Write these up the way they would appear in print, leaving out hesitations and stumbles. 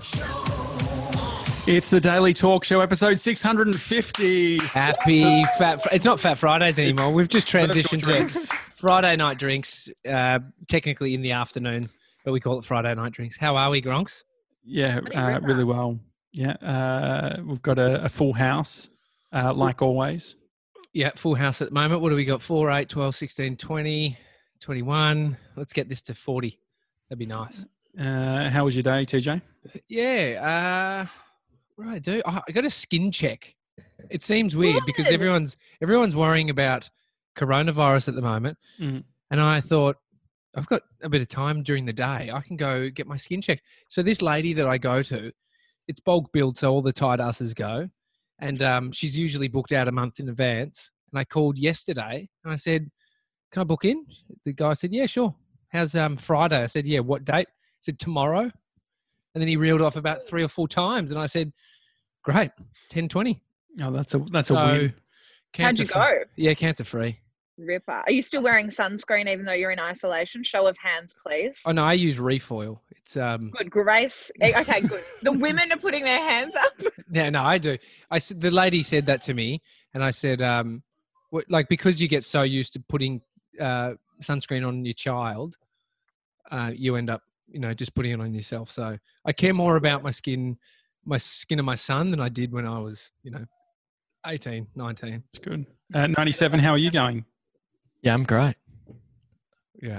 It's the Daily Talk Show, episode 650. Happy Fat... It's not Fat Fridays anymore. We've just transitioned drinks. to Friday night drinks, technically in the afternoon, but we call it Friday night drinks. How are we, Gronks? Yeah, really well. Yeah, we've got a full house, like always. Yeah, full house at the moment. What do we got? 4, 8, 12, 16, 20, 21. Let's get this to 40. That'd be nice. How was your day, TJ? Yeah, what did I do? Oh, I got a skin check. It seems weird because everyone's worrying about coronavirus at the moment. Mm. And I thought, I've got a bit of time during the day. I can go get my skin checked. So this lady that I go to, it's bulk billed, so all the tight asses go. And she's usually booked out a month in advance. And I called yesterday and I said, can I book in? The guy said, yeah, sure. How's Friday? I said, yeah, what date? He said, tomorrow. And then he reeled off about 3 or 4 times. And I said, great, 10:20. Oh, that's a win. How'd you go? Yeah, cancer free. Ripper. Are you still wearing sunscreen even though you're in isolation? Show of hands, please. Oh, no, I use Refoil. It's Good, Grace. Okay, good. The women are putting their hands up. Yeah, no, I do. The lady said that to me, and I said, because you get so used to putting sunscreen on your child, you end up, just putting it on yourself. So I care more about my skin of my son than I did when I was, 18, 19. It's good. 97, how are you going? Yeah, I'm great. Yeah.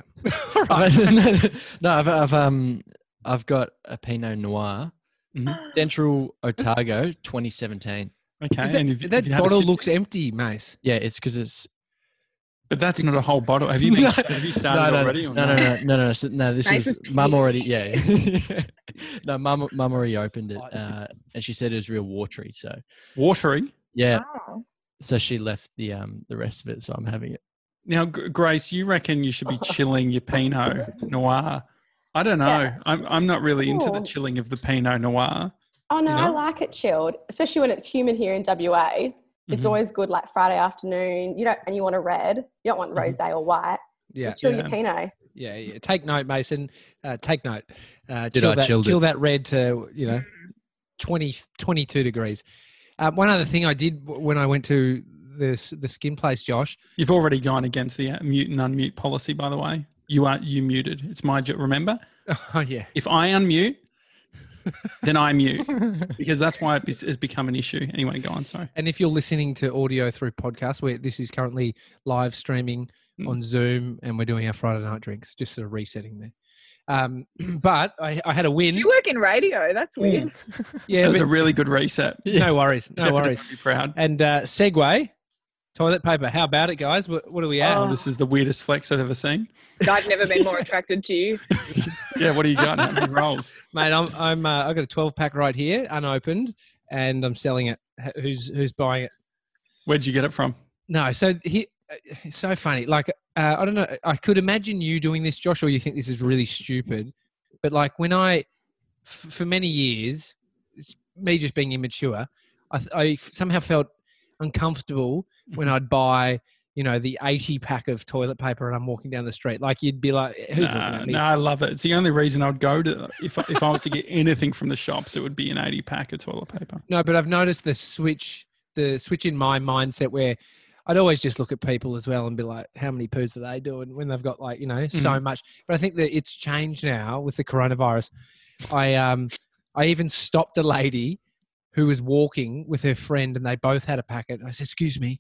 No, I've got a Pinot Noir, Central Otago, 2017. Okay, that bottle looks empty, Mace. Yeah, it's because it's. But that's not a whole bottle. Have you started already? No. No, this is Mum already. Yeah. No, Mum already opened it, and she said it was real watery. So watery. Yeah. Oh. So she left the rest of it. So I'm having it. Now, Grace, you reckon you should be chilling your Pinot Noir? I don't know. Yeah. I'm not really into the chilling of the Pinot Noir. Oh, no, I like it chilled, especially when it's humid here in WA. It's always good, like Friday afternoon. And you want a red. You don't want rosé or white. Yeah. Chill your Pinot. Yeah. Take note, Mason. Take note. Chill that red to 20, 22 degrees. One other thing I did when I went to the skin place, Josh. You've already gone against the mute and unmute policy, by the way. You muted. It's my job. Remember? Oh yeah. If I unmute, then I mute, because that's why it has become an issue. Anyway, go on. Sorry. And if you're listening to audio through podcast, where this is currently live streaming on Zoom, and we're doing our Friday night drinks, just sort of resetting there. But I had a win. You work in radio. That's weird. Yeah, it was a really good reset. No worries. No worries. Be proud. And Segway, toilet paper. How about it, guys? What are we at? Oh, this is the weirdest flex I've ever seen. I've never been more attracted to you. Yeah, what do you got? How many rolls? Mate, I've got a 12-pack right here, unopened, and I'm selling it. Who's buying it? Where'd you get it from? No, so it's so funny. Like, I don't know. I could imagine you doing this, Josh, or you think this is really stupid. But like when for many years, it's me just being immature, I somehow felt uncomfortable when I'd buy, the 80-pack of toilet paper and I'm walking down the street. Like you'd be like, who's looking at me? No, I love it. It's the only reason I would go to, if I was to get anything from the shops, it would be an 80-pack of toilet paper. No, but I've noticed the switch in my mindset where I'd always just look at people as well and be like, how many poos are they doing when they've got like, so much. But I think that it's changed now with the coronavirus. I even stopped a lady who was walking with her friend and they both had a packet. And I said, excuse me,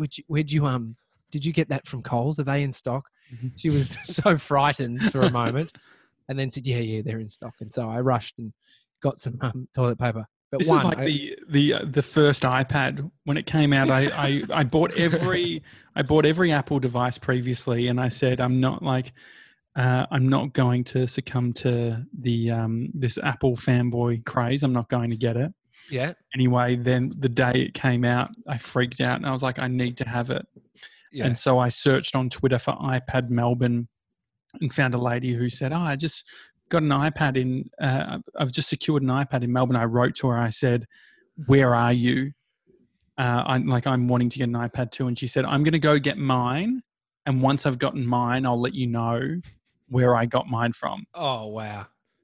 did you get that from Coles? Are they in stock? Mm-hmm. She was so frightened for a moment and then said, yeah, they're in stock. And so I rushed and got some toilet paper. But this is like the first iPad when it came out. I bought every Apple device previously, and I said I'm not going to succumb to the this Apple fanboy craze. I'm not going to get it. Yeah. Anyway, then the day it came out, I freaked out and I was like, I need to have it. Yeah. And so I searched on Twitter for iPad Melbourne and found a lady who said, I just got an iPad I've just secured an iPad in Melbourne. I wrote to her. I said, where are you? I'm wanting to get an iPad too. And she said, I'm going to go get mine. And once I've gotten mine, I'll let you know where I got mine from. Oh, wow.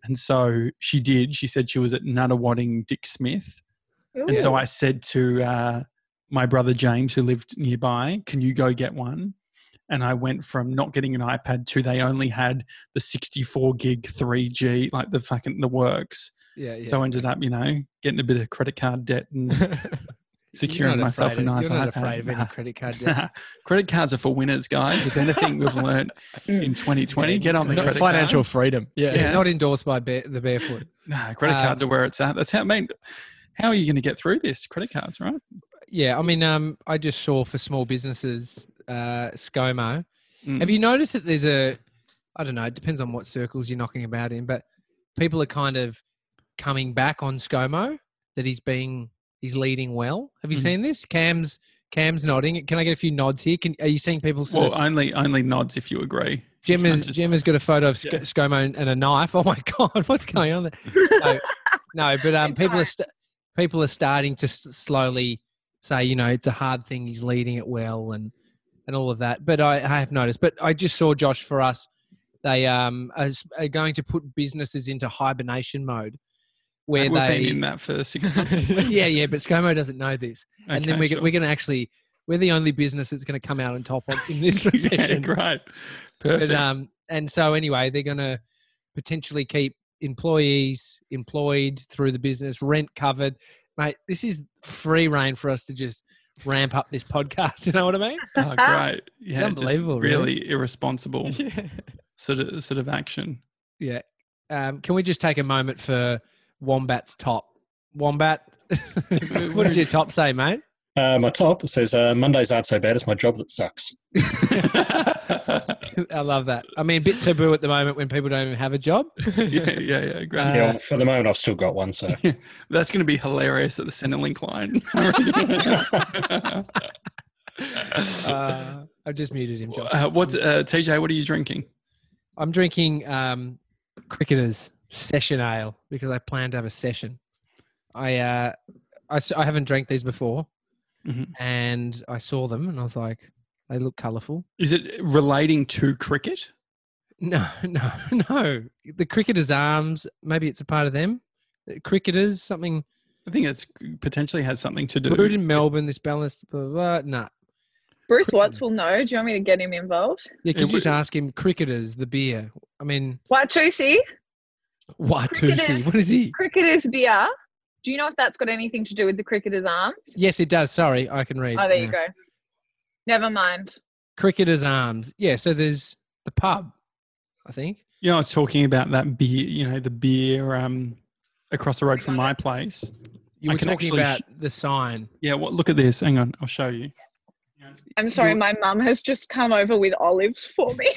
And so she did. She said she was at Nunawading Dick Smith. Ooh. And so I said to my brother James, who lived nearby, can you go get one? And I went from not getting an iPad to they only had the 64 gig 3G, like the works. Yeah. So I ended up, getting a bit of credit card debt and securing myself a nice iPad. You're not afraid of any credit card debt. Credit cards are for winners, guys. If anything we've learned in 2020, get on the credit financial card. freedom. Yeah. Not endorsed by the Barefoot. No, credit cards are where it's at. That's how. How are you going to get through this? Credit cards, right? Yeah, I mean, I just saw for small businesses, ScoMo. Have you noticed that there's I don't know, it depends on what circles you're knocking about in, but people are kind of coming back on ScoMo, that he's leading well. Have you seen this? Cam's nodding. Can I get a few nods here? Are you seeing people? Only nods if you agree. Gemma's got a photo of ScoMo and a knife. Oh my God, what's going on there? No, but people are starting to slowly say, it's a hard thing. He's leading it well and all of that. But I have noticed. But I just saw, Josh, for us, they are going to put businesses into hibernation mode. Where we've been in that for 6 months. yeah, but ScoMo doesn't know this. Okay, and then we're going to actually, we're the only business that's going to come out on top in this recession. Great. Perfect. But, and so anyway, they're going to potentially keep employees employed through the business, rent covered. Mate, this is free reign for us to just ramp up this podcast. You know what I mean? Oh, great. Yeah, it's unbelievable. Really irresponsible sort of action. Yeah. Can we just take a moment for Wombat's top? Wombat, what does your top say, mate? My top says, Mondays aren't so bad. It's my job that sucks. I love that. I mean, a bit taboo at the moment when people don't even have a job. Yeah. Great. Well, for the moment, I've still got one. So that's going to be hilarious at the Centrelink line. I've just muted him, Josh. TJ? What are you drinking? I'm drinking Cricketers Session Ale because I plan to have a session. I haven't drank these before, and I saw them and I was like, they look colourful. Is it relating to cricket? No. The Cricketers' arms, maybe it's a part of them. Cricketers, something. I think it's potentially has something to do. Brewed in Melbourne, this balanced, blah, blah, blah. Nah. Bruce Watts will know. Do you want me to get him involved? Yeah, can you just ask him, Cricketers, the beer? I mean... Watusi? Watusi, what is he? Cricketers beer. Do you know if that's got anything to do with the Cricketers' arms? Yes, it does. Sorry, I can read. Oh, there you go. Never mind. Cricketers' arms. Yeah, so there's the pub, I think. I was talking about that beer, the beer across the road from my place. You were talking about the sign. Yeah, look at this. Hang on, I'll show you. I'm sorry, my mum has just come over with olives for me.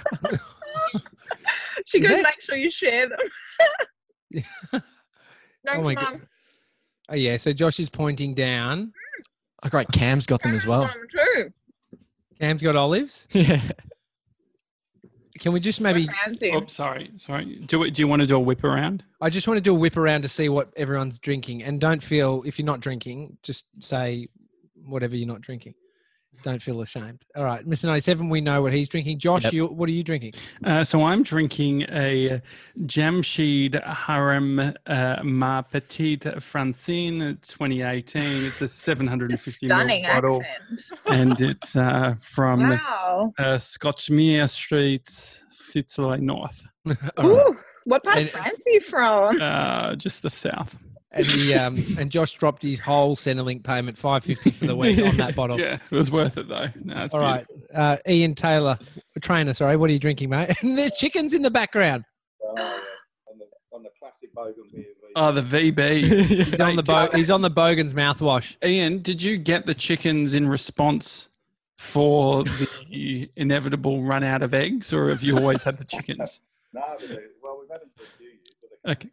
She goes, make sure you share them. Thanks, Mum. Oh, yeah, so Josh is pointing down. Oh, great. Cam's got them as well. True. Cam's got olives? Yeah. Can we just maybe... Oh, sorry. Do you want to do a whip around? I just want to do a whip around to see what everyone's drinking. And don't feel, if you're not drinking, just say whatever you're not drinking. Don't feel ashamed. All right, Mr. 97, we know what he's drinking. Josh, what are you drinking? So I'm drinking a Jamshid Haram Ma Petite Francine 2018. It's a 750 stunning bottle. Accent. And it's from Scotchmere Street, Fitzroy North. Ooh, what part of France are you from? Just the south. And and Josh dropped his whole Centrelink payment, $5.50 for the week on that bottle. Yeah, it was worth it though. No, all right, Ian Taylor, trainer. Sorry, what are you drinking, mate? And there's chickens in the background. On the classic Bogan beer. Oh, the VB. He's on the Bogan's mouthwash. Ian, did you get the chickens in response for the inevitable run out of eggs, or have you always had the chickens? No, we've had them for a few years. But okay.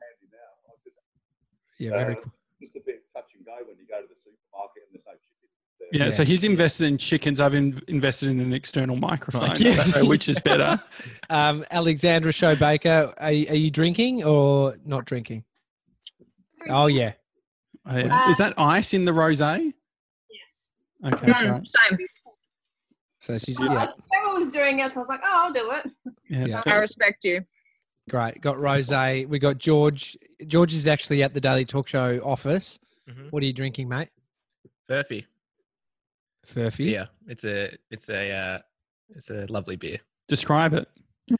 Yeah, very cool. Just a bit touch and go when you go to the supermarket and there's no chicken there. Yeah, so he's invested in chickens. I've invested in an external microphone, which is better. Alexandra Show Baker, are you drinking or not drinking? Oh, yeah. Is that ice in the rosé? Yes. Okay. Right. Same. So she's Emma was doing it, so I was like, oh, I'll do it. Yeah. I respect you. Great. Got Rosé. We got George. George is actually at the Daily Talk Show office. Mhm. What are you drinking, mate? Furphy. Furphy. Yeah, it's a lovely beer. Describe it.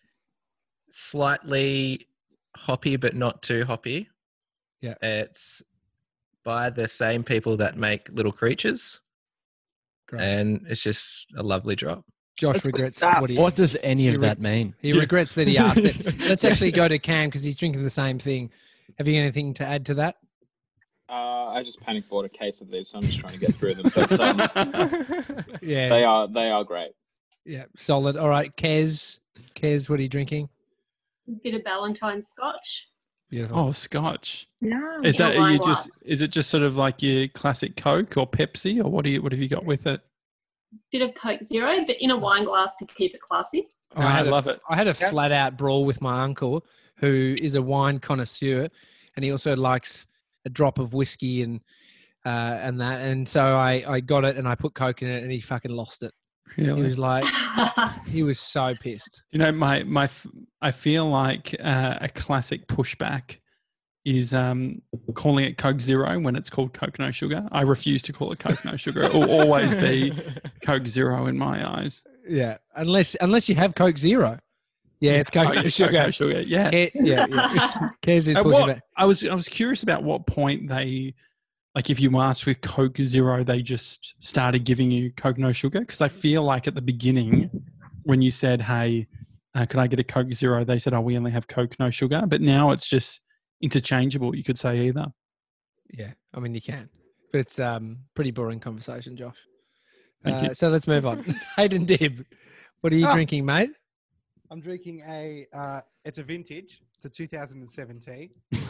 Slightly hoppy, but not too hoppy. Yeah. It's by the same people that make Little Creatures. Great. And it's just a lovely drop. Josh That's good regrets stuff. What does any of that mean? He regrets that he asked it. Let's actually go to Cam because he's drinking the same thing. Have you anything to add to that? I just panic bought a case of these, so I'm just trying to get through them. But Yeah. they are great. Yeah. Solid. All right. Kez, what are you drinking? Bit of Ballantine Scotch. Beautiful. Oh, Scotch. Yeah. Is In a that wine you glass. is it just sort of like your classic Coke or Pepsi, or what have you got with it? Bit of Coke Zero, but in a wine glass to keep it classy. I love it. I had a flat out brawl with my uncle, who is a wine connoisseur, and he also likes a drop of whiskey and that. And so I got it and I put Coke in it, and he fucking lost it. Really? He was like, he was so pissed. You know, I feel like a classic pushback is calling it Coke Zero when it's called Coke No Sugar. I refuse to call it Coke No Sugar. It will always be Coke Zero in my eyes. Yeah, unless you have Coke Zero. Yeah, it's Coke No Sugar. Coke No Sugar. Yeah. Yeah. Kez is pushing it. I was curious about what point they, like, if you asked for Coke Zero, they just started giving you Coke No Sugar. Because I feel like at the beginning, when you said, "Hey, could I get a Coke Zero?" they said, "Oh, we only have Coke No Sugar." But now it's just interchangeable. You could say either. Yeah, I mean you can, but it's pretty boring conversation, Josh. Thank you. So let's move on. Hayden Dibb, what are you drinking, mate? I'm drinking it's a vintage. It's a 2017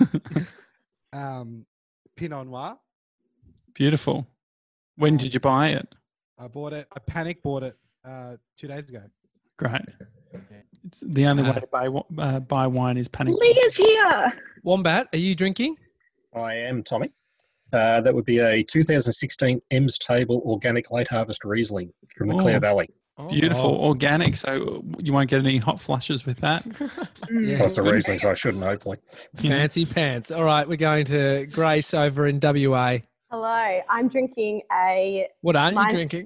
Pinot Noir. Beautiful. When did you buy it? I bought it 2 days ago. Great. It's the only way to buy wine is panic. Leah's here. Wombat, are you drinking? I am, Tommy. That would be a 2016 Ems Table Organic Late Harvest Riesling from the Clare Valley. Beautiful. Organic, so you won't get any hot flushes with that. Yeah. Well, it's a Riesling, so I shouldn't, hopefully. Fancy pants. All right, we're going to Grace over in WA. Hello, I'm drinking a... What aren't you drinking?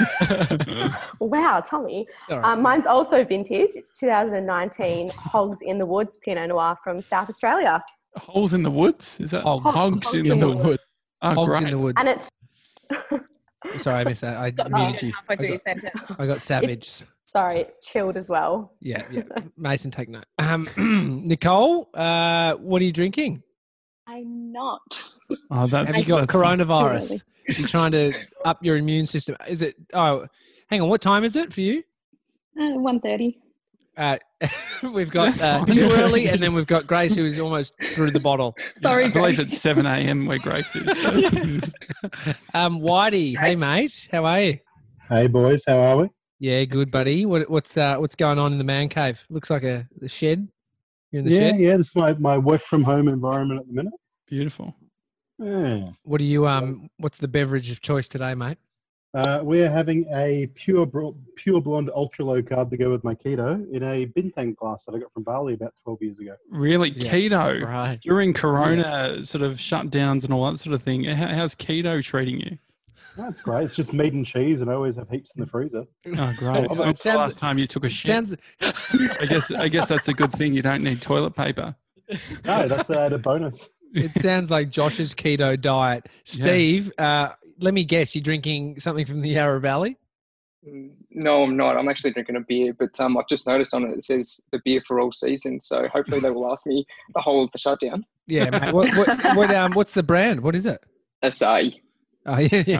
Wow, Tommy. Sorry. Mine's also vintage. It's 2019 Hogs in the Woods Pinot Noir from South Australia. Holes in the woods? Is that Hogs in the woods? Oh, Hogs great. in the woods. And it's... Sorry, I missed that. I muted you. Halfway through your sentence. I got savage. Sorry, it's chilled as well. Yeah. Mason, take note. Nicole, what are you drinking? I'm not. Oh, Have you got coronavirus? Really? Is you trying to up your immune system? Is it? Oh, hang on. What time is it for you? 1:30. We've got too early, and then we've got Grace, who is almost through the bottle. Sorry, I believe it's 7 a.m. where Grace is. So. Whitey, hey mate, how are you? Hey boys, how are we? Yeah, good, buddy. What's going on in the man cave? Looks like the shed. You're in the shed. Yeah. This is my work from home environment at the minute. Beautiful. Yeah. What do you what's the beverage of choice today, mate? We're having a pure blonde ultra low carb to go with my keto in a bintang glass that I got from Bali about 12 years ago. Really? Yeah. Keto? Right. During Corona sort of shutdowns and all that sort of thing, how's keto treating you? That's great. It's just meat and cheese, and I always have heaps in the freezer. Oh, great. When was the last time you took a shit? I guess that's a good thing. You don't need toilet paper. No, that's a bonus. It sounds like Josh's keto diet. Steve, let me guess, you're drinking something from the Yarra Valley? No, I'm not. I'm actually drinking a beer, but I've just noticed on it says the beer for all season. So hopefully they will last me the whole of the shutdown. Yeah, mate. What's the brand? What is it? Asahi. Oh,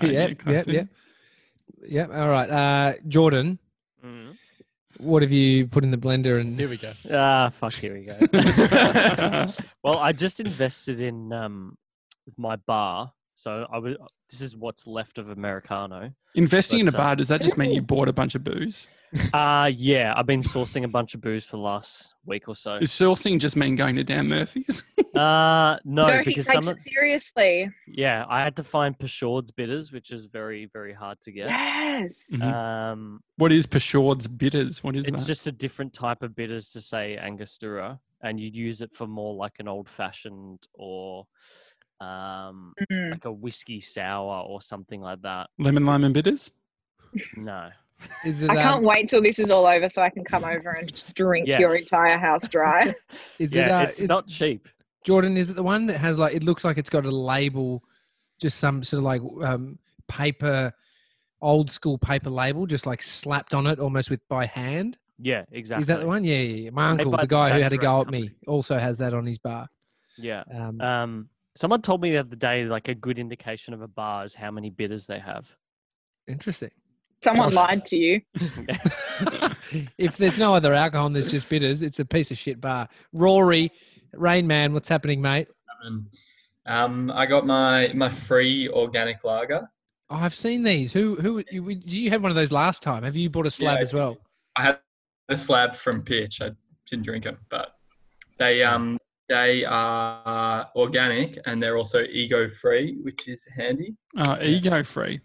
yeah. All right. Jordan, what have you put in the blender? And here we go. Here we go. Well, I just invested in my bar. So this is what's left of Americano. Investing in a bar, does that just mean you bought a bunch of booze? Yeah, I've been sourcing a bunch of booze for the last week or so. Does sourcing just mean going to Dan Murphy's? No, He because takes it seriously. Yeah, I had to find Pashord's bitters, which is very, very hard to get. Yes. Mm-hmm. What is Pashord's bitters? What is that? It's just a different type of bitters to say Angostura. and you'd use it for more like an old fashioned or like a whiskey sour or something like that. Lemon, lime, and bitters? No. Is it, I can't wait till this is all over so I can come over and just drink your entire house dry. Is it's not cheap. Jordan, is it the one that has like, it looks like it's got a label, just some sort of like paper, old school paper label, just like slapped on it almost by hand? Yeah, exactly. Is that the one? Yeah. My It's uncle, made by the guy who had a Sazerac go at company. me, also has that on his bar. Yeah. Someone told me the other day, like a good indication of a bar is how many bitters they have. Interesting. Someone lied to you. If there's no other alcohol and there's just bitters, it's a piece of shit bar. Rory, Rain Man, what's happening, mate? I got my free organic lager. Oh, I've seen these. Do you have one of those last time? Have you bought a slab as well? I had a slab from Pitch. I didn't drink them, but they are organic and they're also ego free, which is handy. Ego free.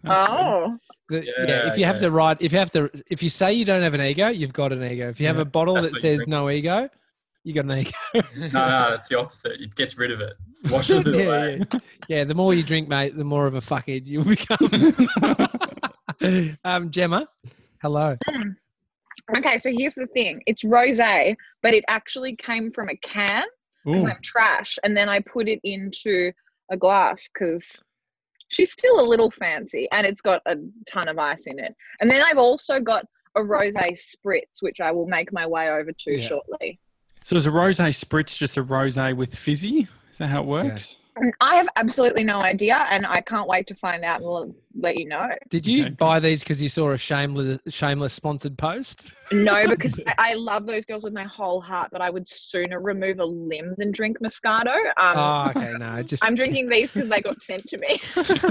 If you say you don't have an ego, you've got an ego. If you have a bottle that says no ego, you got an ego. No, it's the opposite. It gets rid of it. Washes it away. Yeah, the more you drink, mate, the more of a fuckhead you'll become. Gemma, hello. Okay, so here's the thing. It's rosé, but it actually came from a can because I'm trash. And then I put it into a glass because she's still a little fancy and it's got a ton of ice in it. And then I've also got a rosé spritz, which I will make my way over to shortly. So is a rosé spritz just a rosé with fizzy? Is that how it works? I have absolutely no idea, and I can't wait to find out and we'll let you know. Did you buy these because you saw a shameless sponsored post? No, because I love those girls with my whole heart, but I would sooner remove a limb than drink Moscato. Okay, no. I'm drinking these because they got sent to me.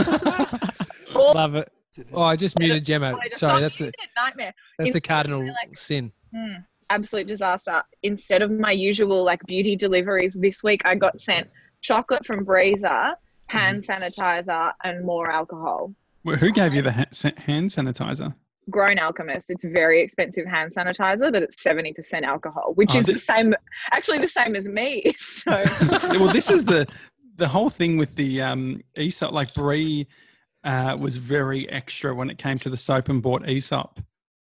Love it. Oh, I just muted Gemma. Sorry, that's a nightmare. That's a cardinal sin. Absolute disaster. Instead of my usual beauty deliveries this week, I got sent chocolate from Breezer, hand sanitizer, and more alcohol. Well, who gave you the hand sanitizer? Grown Alchemist. It's very expensive hand sanitizer, but it's 70% alcohol, which is the same as me. So, well, this is the whole thing with the ESOP. Like Bree was very extra when it came to the soap and bought ESOP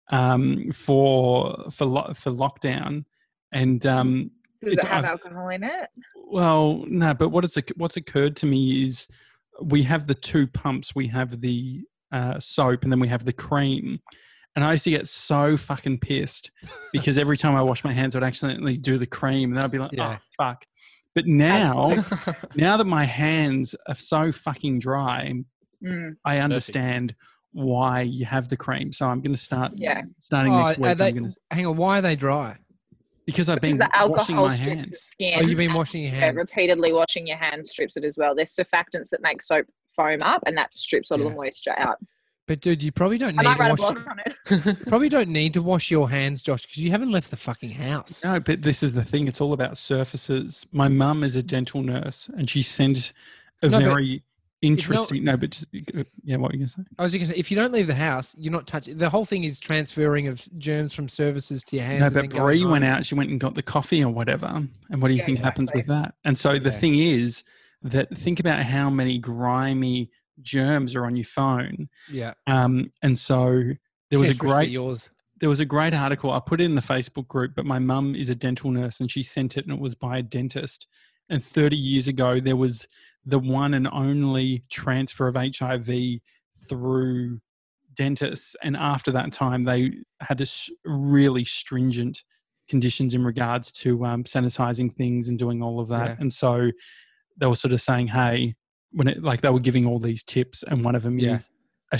for lockdown, and does it have alcohol in it? Well, no, but what's occurred to me is we have the two pumps. We have the soap and then we have the cream. And I used to get so fucking pissed because every time I wash my hands, I'd accidentally do the cream and then I'd be like, oh, fuck. But now that my hands are so fucking dry, I understand why you have the cream. So I'm going to starting next week. Hang on, why are they dry? Because I've been the alcohol washing my strips hands. the skin. Oh, you've been washing your hands. Repeatedly washing your hands strips it as well. There's surfactants that make soap foam up, and that strips all of the moisture out. But dude, you probably don't need I might write a to wash. blog on it. Probably don't need to wash your hands, Josh, because you haven't left the fucking house. No, but this is the thing. It's all about surfaces. My mum is a dental nurse, and she sends a very interesting. What were you going to say? I was going to say, if you don't leave the house, you're not touching. The whole thing is transferring of germs from surfaces to your hands. No, but Bree went out. She went and got the coffee or whatever. And what do you think happens with that? And so the thing is that think about how many grimy germs are on your phone. Yeah. And so there was a great article. I put it in the Facebook group, but my mum is a dental nurse and she sent it and it was by a dentist. And 30 years ago, there was the one and only transfer of HIV through dentists. And after that time, they had really stringent conditions in regards to sanitizing things and doing all of that. Yeah. And so they were sort of saying, hey, they were giving all these tips. And one of them is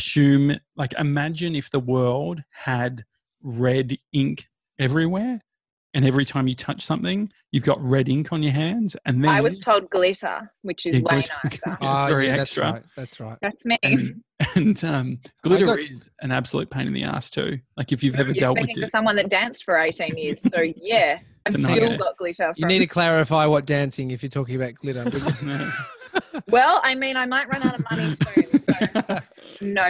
imagine if the world had red ink everywhere. And every time you touch something, you've got red ink on your hands. And then I was told glitter, which is way nicer. It's very extra. That's right. That's me. And glitter is an absolute pain in the ass too. Like if you've ever dealt with it. You're speaking to someone that danced for 18 years. So yeah, I've still got glitter. You need to clarify what dancing if you're talking about glitter. Well, I mean, I might run out of money soon. So no,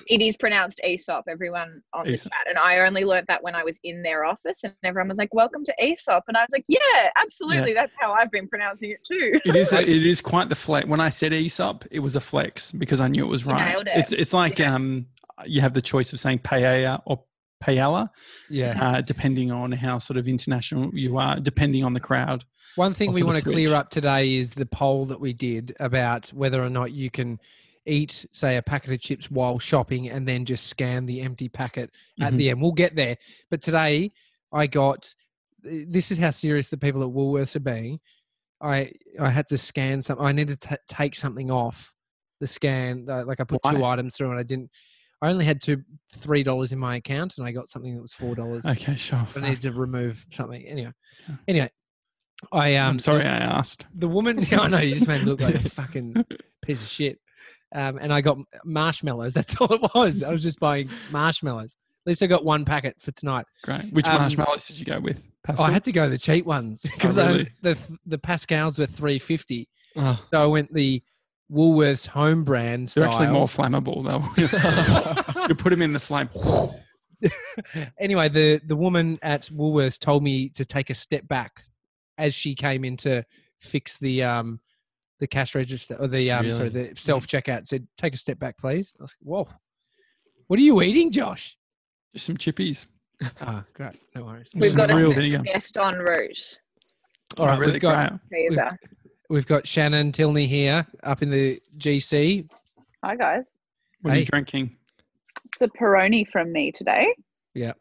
It is pronounced Aesop, everyone on the chat. And I only learnt that when I was in their office and everyone was like, welcome to Aesop. And I was like, yeah, absolutely. That's how I've been pronouncing it too. It is quite the flex. When I said Aesop, it was a flex because I knew it was right. Nailed it. It's like you have the choice of saying Paella or Paella, depending on how sort of international you are, depending on the crowd. One thing we want to clear up today is the poll that we did about whether or not you can eat, say, a packet of chips while shopping and then just scan the empty packet at the end. We'll get there. But today this is how serious the people at Woolworths are being. I had to scan something. I needed to take something off the scan. Like I put 2 items through and I only had $3 in my account and I got something that was $4. Okay, sure. I needed to remove something. Anyway, I'm sorry I asked. The woman, I know, you just made me look like a fucking piece of shit. And I got marshmallows. That's all it was. I was just buying marshmallows. At least I got 1 packet for tonight. Great. Which marshmallows did you go with? Pascal? I had to go the cheap ones because the Pascals were $3.50. So I went the Woolworths home brand style. They're actually more flammable though. You put them in the flame. Anyway, the woman at Woolworths told me to take a step back as she came in to fix the cash register or the self checkout. Said, "Take a step back, please." I was like, "Whoa, what are you eating, Josh?" Just some chippies. Great, no worries. We've got a special guest en route. All right, we've got Shannon Tilney here up in the GC. Hi guys. What are you drinking? It's a Peroni from me today. Yeah.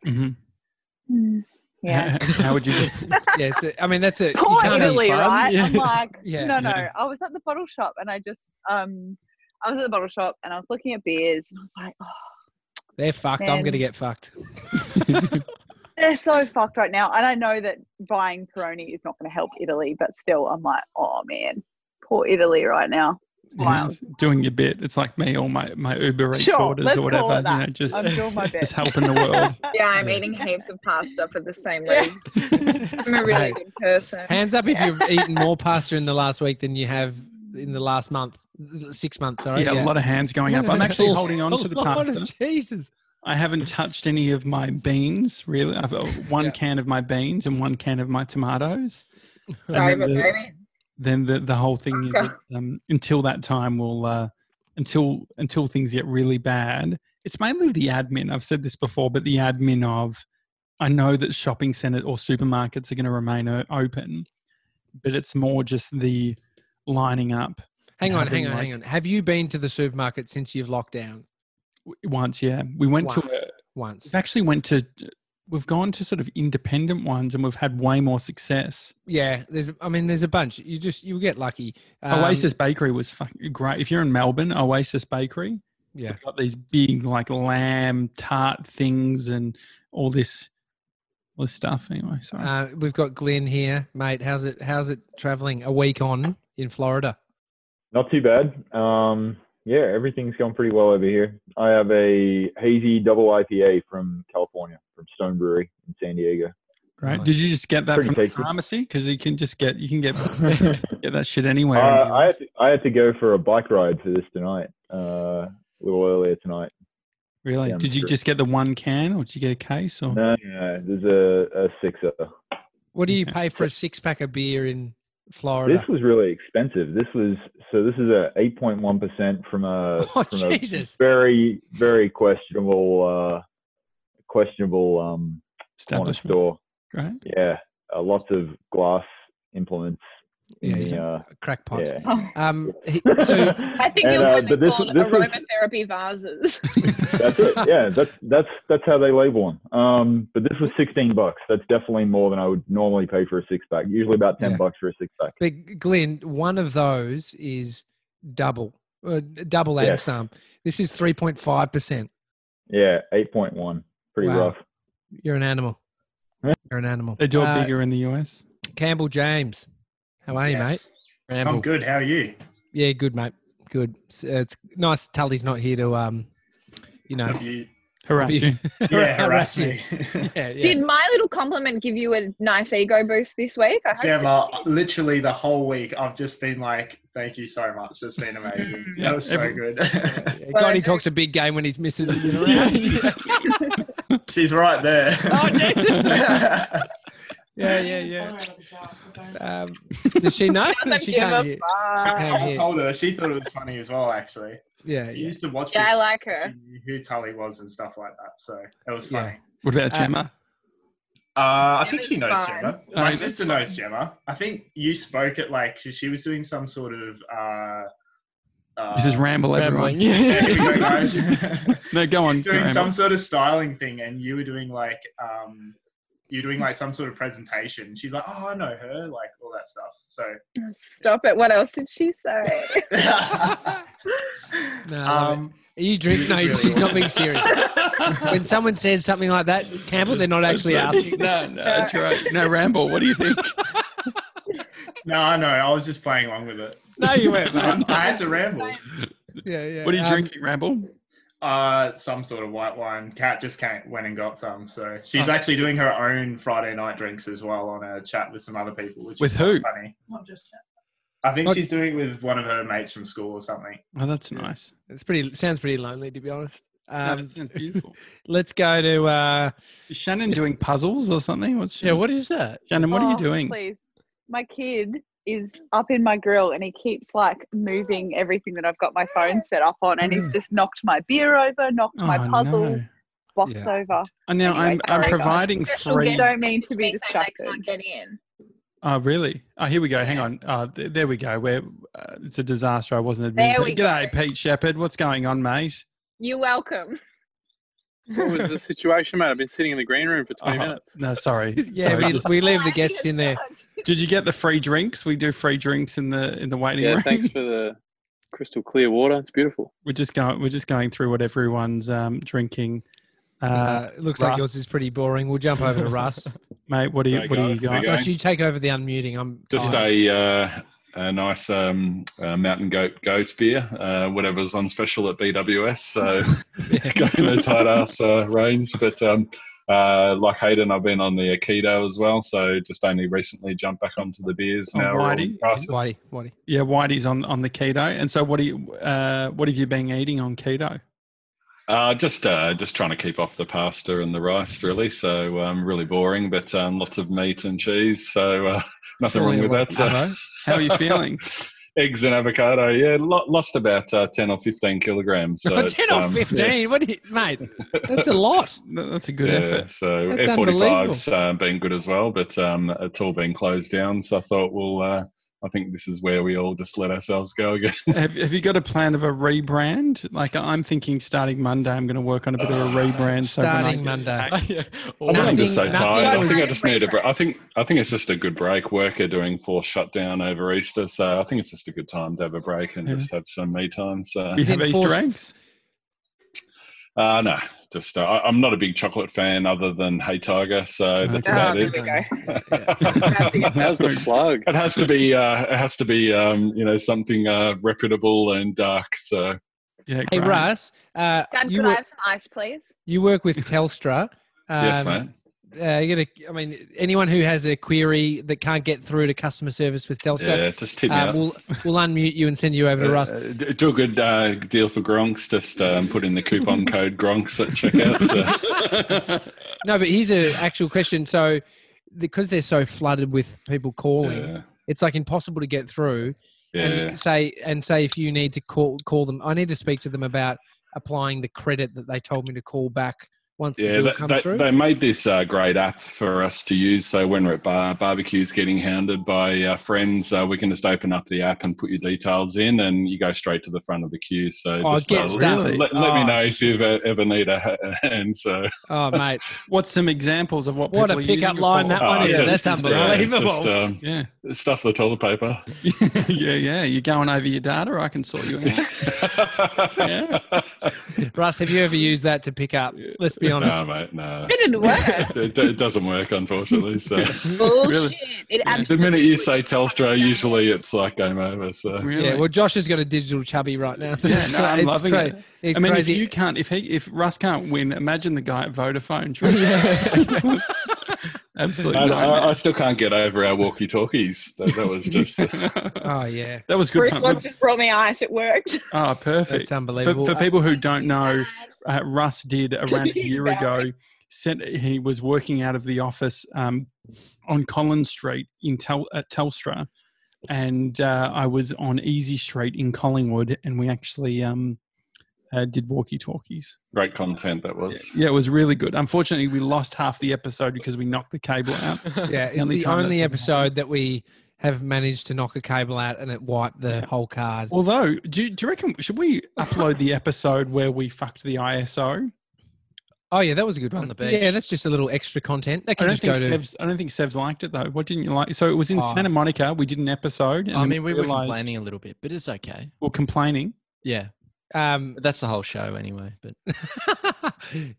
Yeah. How would you? Yeah, that's a poor Italy, right? Yeah. I'm like, no. I was at the bottle shop and I just I was at the bottle shop and I was looking at beers and I was like, oh, they're fucked. man. I'm gonna get fucked. They're so fucked right now. And I know that buying Peroni is not going to help Italy, but still, I'm like, oh man, poor Italy right now. It's wild. Doing your bit. It's like me or my Uber Eats orders or whatever. I'm doing my bit. Just helping the world. Yeah, I'm eating heaps of pasta for the same reason. I'm a really good person. Hands up if you've eaten more pasta in the last week than you have in the last month. 6 months, sorry. Yeah, a lot of hands going up. I'm actually holding on to the pasta. Jesus. I haven't touched any of my beans, really. I've got 1 can of my beans and 1 can of my tomatoes. Then the whole thing is that, until that time, until things get really bad, it's mainly the admin. I've said this before, but the admin of, I know that shopping centres or supermarkets are going to remain open, but it's more just the lining up. Hang on. Have you been to the supermarket since you've locked down? Once, yeah. We went once. We've gone to sort of independent ones and we've had way more success. Yeah, there's a bunch. You get lucky. Oasis Bakery was fucking great. If you're in Melbourne, Oasis Bakery, they've got these big like lamb tart things and all this stuff. Anyway, sorry. We've got Glenn here, mate. How's it traveling a week on in Florida? Not too bad. Yeah, everything's going pretty well over here. I have a hazy double IPA from California, from Stone Brewery in San Diego. Right. Nice. Did you just get that from the pharmacy? Because you can get that shit anywhere. I had to go for a bike ride for this tonight, a little earlier tonight. Really? Yeah, did you just get the 1 can, or did you get a case? Or no, there's a 6er. What do you pay for a 6-pack of beer in Florida? This was really expensive. This is a 8.1% from a very, very questionable establishment store. Right. Yeah, lots of glass implements. Crackpot. Yeah. So I think you'll find them called aromatherapy vases. That's it. Yeah, that's how they label them. But this was $16. That's definitely more than I would normally pay for a 6-pack. Usually about $10 for a 6-pack. But Glenn, one of those is double and some. This is 3.5%. Yeah, 8.1. Pretty rough. You're an animal. You're an animal. They do it bigger in the US. Campbell James. How are you, mate? Ramble. I'm good. How are you? Yeah, good, mate. Good. It's nice Tully's not here to, help Harass you. Yeah, harass me. Yeah. Did my little compliment give you a nice ego boost this week? I hope Gemma, literally the whole week, I've just been like, thank you so much. It's been amazing. That was so good. God, he talks a big game when his missus isn't around. She's right there. Oh, Jesus. Yeah. Does she know? She can't hear. I told her. She thought it was funny as well, actually. Yeah. She used to watch I like her. She knew who Tully was and stuff like that. So it was funny. What about Gemma? I think she knows fine. Gemma. My sister knows Gemma. I think you spoke at like she was doing some sort of. This is ramble, everyone. Yeah, here we go, guys. No, go on. She was doing ramble. some sort of styling thing, and you were doing like some sort of presentation. She's like, "Oh, I know her," like all that stuff. So Stop it. What else did she say? Are you drinking? No, she's not being serious. When someone says something like that, Campbell, they're not actually asking. No, that's right. No, ramble. What do you think? No, I was just playing along with it. No, you weren't, man. I had to ramble. Yeah. What are you drinking, ramble? Some sort of white wine. Kat just went and got some. So she's actually doing her own Friday night drinks as well on a chat with some other people. Which with is who? Funny. Not just chat. I think she's doing it with one of her mates from school or something. Oh, that's nice. Sounds pretty lonely, to be honest. That sounds beautiful. Let's go to. Is Shannon doing puzzles or something? What is that? Shannon, what are you doing? Please. My kid is up in my grill and he keeps like moving everything that I've got my phone set up on, and he's just knocked my beer over, knocked my puzzle box over. And now Anyway, I'm sorry, providing guys. free. Don't mean to be distracted. They can't get in. Oh, really? Oh, here we go. Hang on. There we go. It's a disaster. I wasn't admitting. There we G'day, Pete Shepherd. What's going on, mate? You're welcome. What was the situation, mate? I've been sitting in the green room for 20 minutes. No, sorry. Yeah, Sorry. we leave the guests in there. Did you get the free drinks? We do free drinks in the waiting room. Yeah, thanks for the crystal clear water. It's beautiful. We're just going through what everyone's drinking. It looks like yours is pretty boring. We'll jump over to Russ. Mate, what do you got? Russ, you take over the unmuting. I'm just a nice mountain goat beer, whatever's on special at BWS. So going the tight ass range. But like Hayden, I've been on the keto as well. So just only recently jumped back onto the beers now. Whitey. Yeah, Whitey's on the keto. And so what have you been eating on keto? Just trying to keep off the pasta and the rice, really. So really boring, but lots of meat and cheese. So nothing wrong with that. So. How are you feeling? Eggs and avocado. Yeah, lost about 10 or 15 kilograms. So 10 or 15? What do you, mate? That's a lot. That's a good effort. So That's F45's been good as well, but it's all been closed down. So I thought, I think this is where we all just let ourselves go again. Have you got a plan of a rebrand? Like I'm thinking starting Monday, I'm going to work on a bit of a rebrand. Starting Monday. I'm just so tired. I think I just need a break. I think it's just a good break. Work are doing forced shutdown over Easter, so I think it's just a good time to have a break and just have some me time. So you have Easter eggs? No, just I'm not a big chocolate fan other than Hey Tiger, so that's about it. How's the plug? It has to be something reputable and dark. So yeah. Hey Russ, Dad, could I have some ice, please? You work with Telstra. Yes, mate. Anyone who has a query that can't get through to customer service with Telstra, just hit me up. We'll unmute you and send you over to Russ. Do a good deal for Gronks. Just put in the coupon code Gronks at checkout. So. No, but here's an actual question. So, because they're so flooded with people calling, it's like impossible to get through. And say if you need to call them, I need to speak to them about applying the credit that they told me to call back. Once the bill comes through? They made this great app for us to use. So when we're at barbecues getting hounded by our friends, we can just open up the app and put your details in, and you go straight to the front of the queue. So let me know if you ever need a hand. So mate, what's some examples of what people a pickup line that one is? That's unbelievable. Stuff the toilet paper. yeah. You're going over your data. I can sort you out. Russ, have you ever used that to pick up? Let's be be honest. No, mate, no. It didn't work. It doesn't work, unfortunately. So Bullshit. It the minute you say Telstra, usually it's like game over. So Yeah, well, Josh has got a digital chubby right now. So Yeah, it's no, great. I'm It's loving great. it. It's I mean, crazy. if you can't, if Russ can't win, imagine the guy at Vodafone. Trying Absolutely. I still can't get over our walkie-talkies. That was just. Oh yeah, that was good Bruce fun. once just brought me ice. It worked. Oh, perfect. That's unbelievable. For people who don't know, Russ did around a year He's ago. He was working out of the office on Collins Street at Telstra, and I was on Easy Street in Collingwood, and we actually did walkie-talkies. Great content that was. Yeah, it was really good. Unfortunately, we lost half the episode because we knocked the cable out. Yeah, it's the only episode that we have managed to knock a cable out and it wiped the whole card. Although, do you reckon, should we upload the episode where we fucked the ISO? Oh yeah, that was a good one. On the beach. Yeah, that's just a little extra content. That I can don't just go think to. I don't think Sev's liked it though. What didn't you like? So it was in Santa Monica. We did an episode. And I then mean, we were realised- complaining a little bit, but it's okay. Well, complaining. Yeah. That's the whole show anyway. But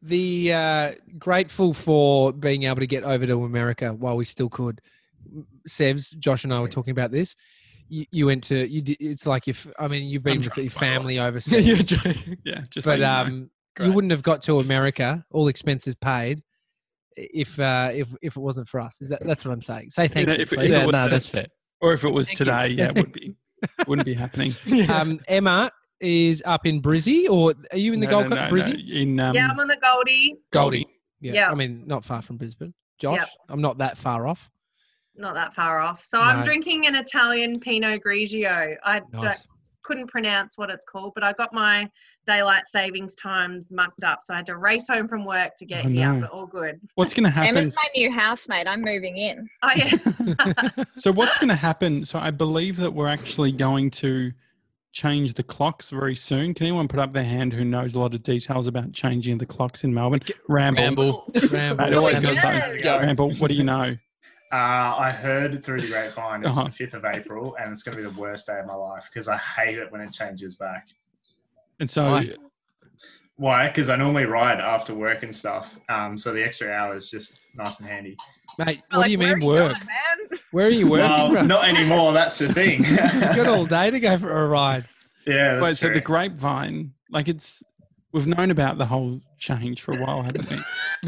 Grateful for being able to get over to America while we still could. Sevs, Josh and I were talking about this. You went to it's like you've been with your family overseas. Yeah, just but like, you know. you wouldn't have got to America, all expenses paid, if it wasn't for us. That's what I'm saying. Say thank you. Please. That's fair. Or if it was today, yeah, it wouldn't be happening. Emma is up in Brizzy, or are you in the Gold Coast? Brizzy? Yeah, I'm on the Goldie. Goldie. Yeah. Yeah. I mean, not far from Brisbane. Josh, Yep. I'm not that far off. Not that far off. So No. I'm drinking an Italian Pinot Grigio. I Nice. couldn't pronounce what it's called, but I got my daylight savings times mucked up, so I had to race home from work to get Oh, here. no. But all good. What's going to happen? Emma's my new housemate. I'm moving in. Oh yeah. So what's going to happen? So I believe that we're actually going to change the clocks very soon. Can anyone put up their hand who knows a lot of details about changing the clocks in Melbourne? Ramble. Mate, always got something. Ramble. What do you know? I heard through the grapevine it's Uh-huh. the 5th of April, and it's going to be the worst day of my life because I hate it when it changes back. And so, Why? Because I normally ride after work and stuff, so the extra hour is just nice and handy. Mate, what do you mean work? Where are you working? Well, bro? not anymore. That's the thing. You've got all day to go for a ride. Yeah, that's wait, so true. the grapevine, like we've known about the whole change for a while, haven't we?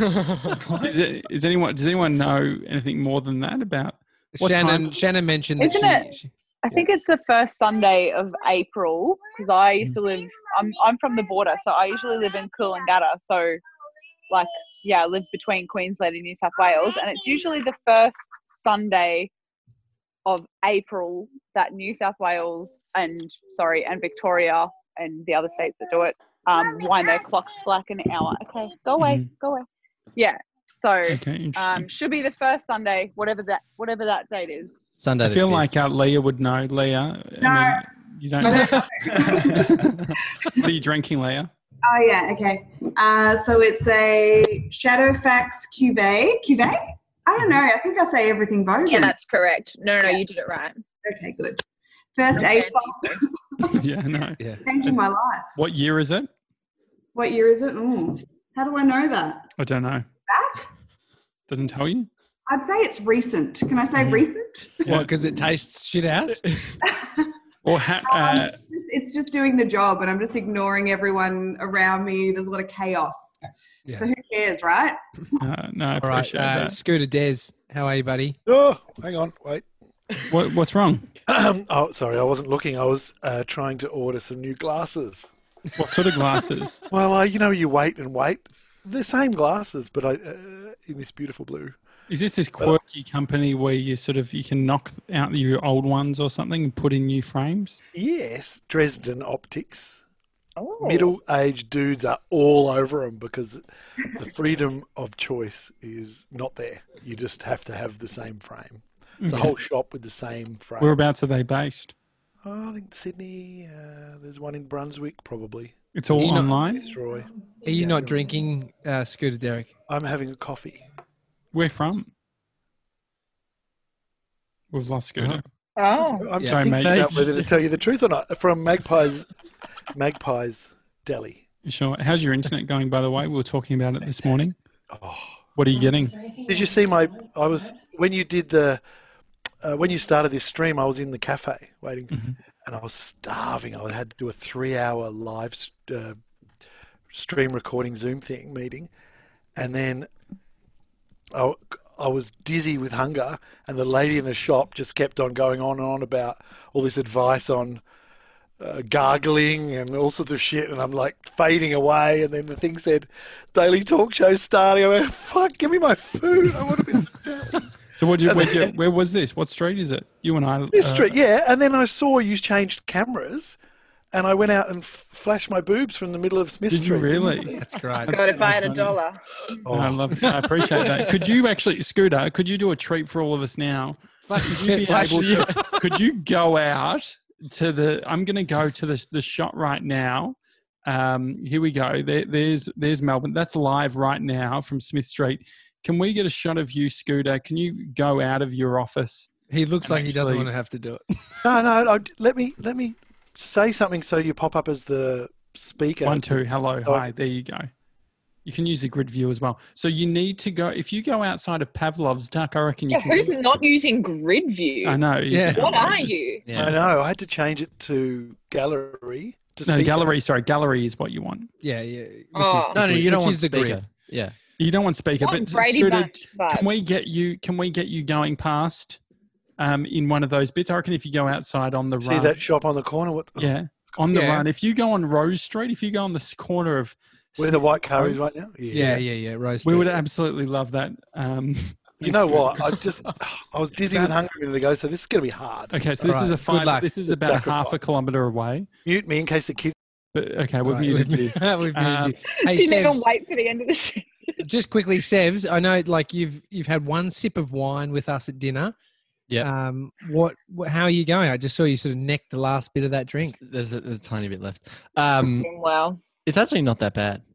Does anyone know anything more than that about what time? Shannon mentioned that Isn't it? I think it's the first Sunday of April because I used to live. I'm from the border, so I usually live in Coolangatta. So, I live between Queensland and New South Wales, and it's usually the first Sunday of April that New South Wales and Victoria and the other states that do it wind their clocks back an hour. Okay, go away, go away. Yeah. So interesting. should be the first Sunday, whatever that date is. Sunday. I the feel 5th. like Leah would know. Leah, No. I mean, you don't know. What are you drinking, Leah? Oh, yeah, okay. So it's a Shadowfax Cuvée. Cuvée? I don't know. I think I say everything Bogan. Yeah, that's correct. No, you did it right. Okay, good. First Okay. ASOS. Yeah, no. Yeah. Changing my life. What year is it? What year is it? Ooh, how do I know that? I don't know. Back? Doesn't tell you? I'd say it's recent. Can I say recent? What? Because it tastes shit out. Or It's just doing the job, and I'm just ignoring everyone around me. There's a lot of chaos. Yeah. So who cares, right? no, I All right, appreciate that. Scooter Des, how are you, buddy? Oh, hang on, wait. What's wrong? Oh, sorry, I wasn't looking. I was trying to order some new glasses. What sort of glasses? Well, you wait and wait. The same glasses, but in this beautiful blue. Is this quirky company where you can knock out your old ones or something and put in new frames? Yes, Dresden Optics. Oh. Middle-aged dudes are all over them because the freedom of choice is not there. You just have to have the same frame. It's a Okay. whole shop with the same frame. Whereabouts are they based? Oh, I think Sydney. There's one in Brunswick, probably. It's all Are you not- online? Destroy. Are you not drinking, Scooter Derek? I'm having a coffee. Where from? We've lost Scooter. Oh. I'm just Sorry, thinking mate. about whether to tell you the truth or not. From Magpies Deli. Sure. How's your internet going, by the way? We were talking about it this morning. What are you getting? Did you see when you did when you started this stream, I was in the cafe waiting, and I was starving. I had to do a 3-hour live stream recording Zoom meeting, and then I was dizzy with hunger, and the lady in the shop just kept on going on and on about all this advice on gargling and all sorts of shit, and I'm like fading away, and then the thing said daily talk show starting. I went, fuck, give me my food. I want to be So where was this? What street is it? You and I. This street, yeah. And then I saw you changed cameras, and I went out and flashed my boobs from the middle of Smith Street. Did you really? That's great. Got it by $1. I love it. I appreciate that. Could you actually, Scooter, could you do a treat for all of us now? Could you go out to I'm going to go to the shot right now. Here we go. There's Melbourne. That's live right now from Smith Street. Can we get a shot of you, Scooter? Can you go out of your office? He looks like he doesn't want to have to do it. No. Let me say something so you pop up as the speaker. 1, 2. Hello. Hi. There you go. You can use the grid view as well. So you need to go, if you go outside of Pavlov's Duck, I reckon you can. Who's not using grid view? I know. Yeah. What are you? Yeah. I know. I had to change it to gallery. Gallery is what you want. Yeah. No, you don't want speaker. Yeah. You don't want speaker, but Brady Scooter, Bunch can we get you going past in one of those bits? I reckon if you go outside on the run. See that shop on the corner? On the run. If you go on Rose Street, if you go on this corner of where the white car is right now? Yeah. Rose Street. We would absolutely love that. You know what? I was dizzy with hunger a minute ago, so this is going to be hard. Okay, so this is about half a kilometre away. Mute me in case the kids. Okay, we've muted you. We've muted you. Hey, didn't even Sevs, wait for the end of the show. just quickly, Sevs, I know like you've had one sip of wine with us at dinner. Yeah. How are you going? I just saw you sort of neck the last bit of that drink. There's a tiny bit left. Wow. It's actually not that bad.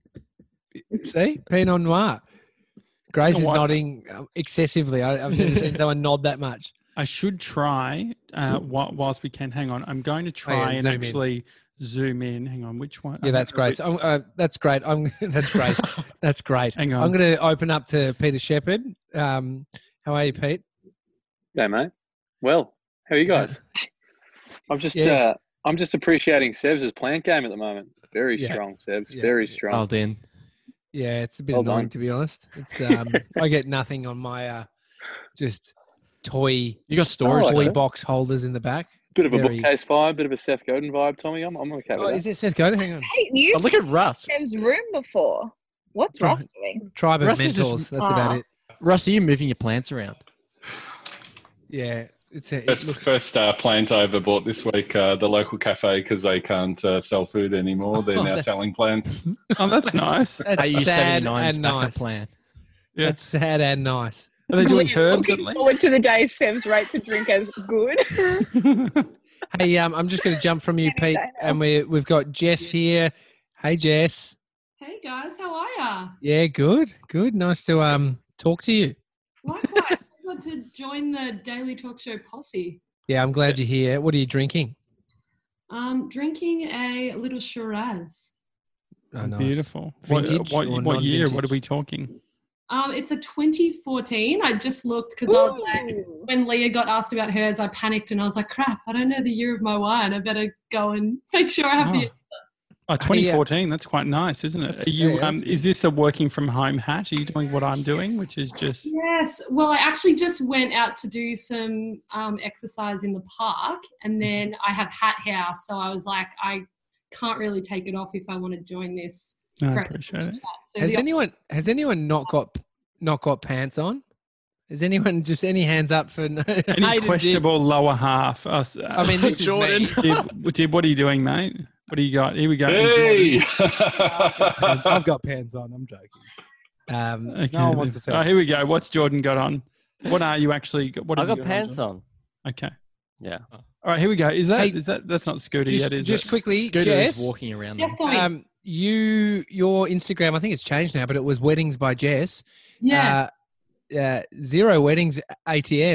See? Pinot Noir. Grace is nodding excessively. I've never seen someone nod that much. I should try, whilst we can. Hang on. I'm going to try and actually zoom in. Hang on. Which one? Yeah, that's Grace. That's great. That's Grace. That's great. Hang on. I'm going to open up to Peter Shepherd. How are you, Pete? Hey, mate. Well, how are you guys? I'm just appreciating Sevs' plant game at the moment. Very strong, Sevs. Very strong. Oh, Dan. Yeah, it's a bit annoying to be honest. It's I get nothing on my just toy. You got storage toy box holders in the back. Bit of a bookcase vibe, bit of a Seth Godin vibe, Tommy. I'm okay with that. Is it Seth Godin? Hang on. Hey, you've look at Russ. Sev's room before. What's Russ doing? Tribe of Mentors. That's about it. Russ, are you moving your plants around? Yeah. First plant I ever bought this week, the local cafe, because they can't sell food anymore. They're now selling plants. Oh, that's nice. That's sad and nice. Plan. Yeah. That's sad and nice. Are they doing herbs at Looking least? forward to the day Sev's rate to drink as good. Hey, I'm just going to jump from you, Pete, and we've got Jess here. Hey, Jess. Hey guys, how are ya? Yeah, good. Nice to talk to you. Likewise, so good to join the Daily Talk Show posse. Yeah, I'm glad you're here. What are you drinking? Drinking a little Shiraz. Oh, nice. Beautiful. Vintage What or year? non-vintage? What are we talking? It's a 2014. I just looked because I was like, when Leah got asked about hers, I panicked and I was like, crap, I don't know the year of my wine. I better go and make sure I have the. Oh, 2014. That's quite nice, isn't it? Are you? Is this a working from home hat? Are you doing what I'm doing, which is just? Yes. Well, I actually just went out to do some exercise in the park, and then I have hat hair, so I was like, I can't really take it off if I want to join this. I appreciate it. So Has anyone not got pants on? Has anyone just any hands up for Any questionable lower half? I mean, this Jordan. Dib, what are you doing, mate? What do you got? Here we go. Hey! I've got pants on. I'm joking. Okay. No one wants to say. Oh, here we go. What's Jordan got on? What are you actually? What I have you got pants on. Okay. Yeah. All right. Here we go. Is that's not Scooter yet? Is just it? quickly, Scooter Jess. is walking around. Yes, Tommy. Your Instagram, I think it's changed now, but it was Weddings by Jess. Yeah. 0 Weddings ATM.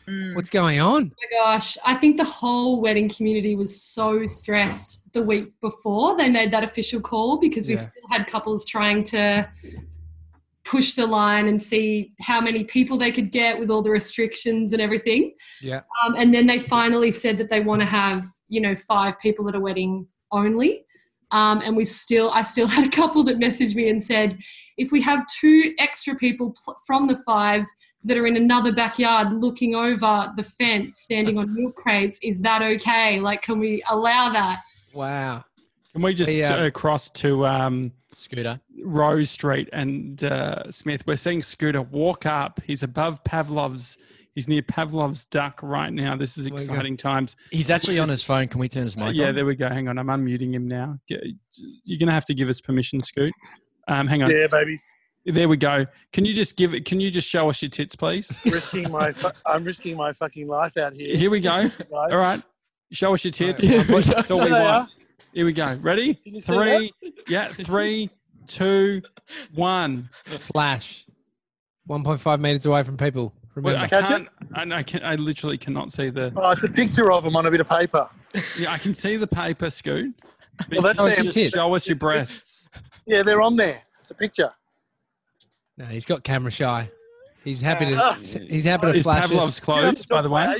What's going on? Oh my gosh, I think the whole wedding community was so stressed the week before they made that official call because we still had couples trying to push the line and see how many people they could get with all the restrictions and everything. Yeah. And then they finally said that they want to have, 5 people at a wedding only. And I still had a couple that messaged me and said, if we have 2 extra people from the 5 that are in another backyard looking over the fence, standing on milk crates, is that okay? Like, can we allow that? Wow. Can we just cross to Scooter Rose Street and Smith? We're seeing Scooter walk up. He's above Pavlov's. He's near Pavlov's Duck right now. This is exciting times. He's actually on his phone. Can we turn his mic on? Yeah, there we go. Hang on. I'm unmuting him now. You're going to have to give us permission, Scoot. Hang on. Yeah, babies. There we go. Can you just show us your tits, please? I'm risking my fucking life out here. Here we go. All right. Show us your tits. That's all we want. Here we go. Ready? 3. Yeah. 3, 2, 1. Flash. 1.5 meters away from people. Well, I literally cannot see the. Oh, it's a picture of them on a bit of paper. Yeah, I can see the paper, Scoot. Well, that's them. Show us your breasts. Yeah, they're on there. It's a picture. No, he's got camera shy. He's happy to. He's happy to flash. Pavlov's closed, by the way.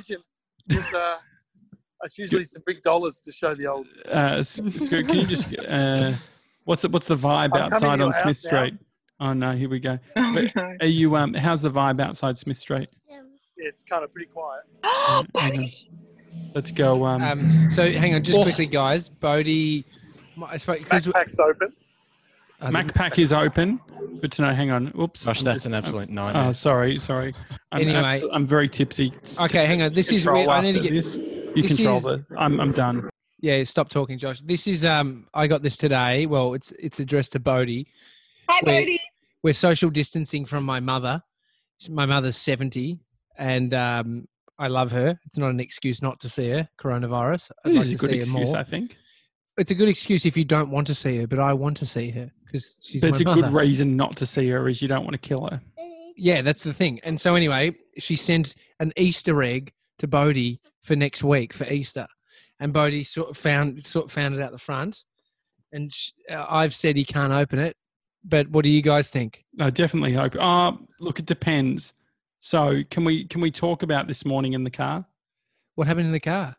It's usually some big dollars to show the old. Scoot, can you just? What's the vibe outside on Smith Street? Oh no, here we go. Are you? How's the vibe outside Smith Street? Yeah, it's kind of pretty quiet. Let's go. So hang on, just quickly, guys. Bodie, Macpac's open. Macpac is open. Good to know. Hang on. Oops. Gosh, that's an absolute nightmare. Oh, sorry. Anyway, I'm very tipsy. Okay, hang on. This is. I need to get this. You control the. I'm done. Yeah, stop talking, Josh. This is. I got this today. Well, it's addressed to Bodie. Hi, Bodie. We're social distancing from my mother. My mother's 70, and I love her. It's not an excuse not to see her. Coronavirus. It is a good excuse, I think. It's a good excuse if you don't want to see her, but I want to see her because she's. But it's my a mother. good reason not to see her is you don't want to kill her. Yeah, that's the thing. And so anyway, she sent an Easter egg to Bodie for next week for Easter, and Bodie sort of found it out the front, and I've said he can't open it. But what do you guys think? I definitely hope. Look, it depends. So can we talk about this morning in the car? What happened in the car?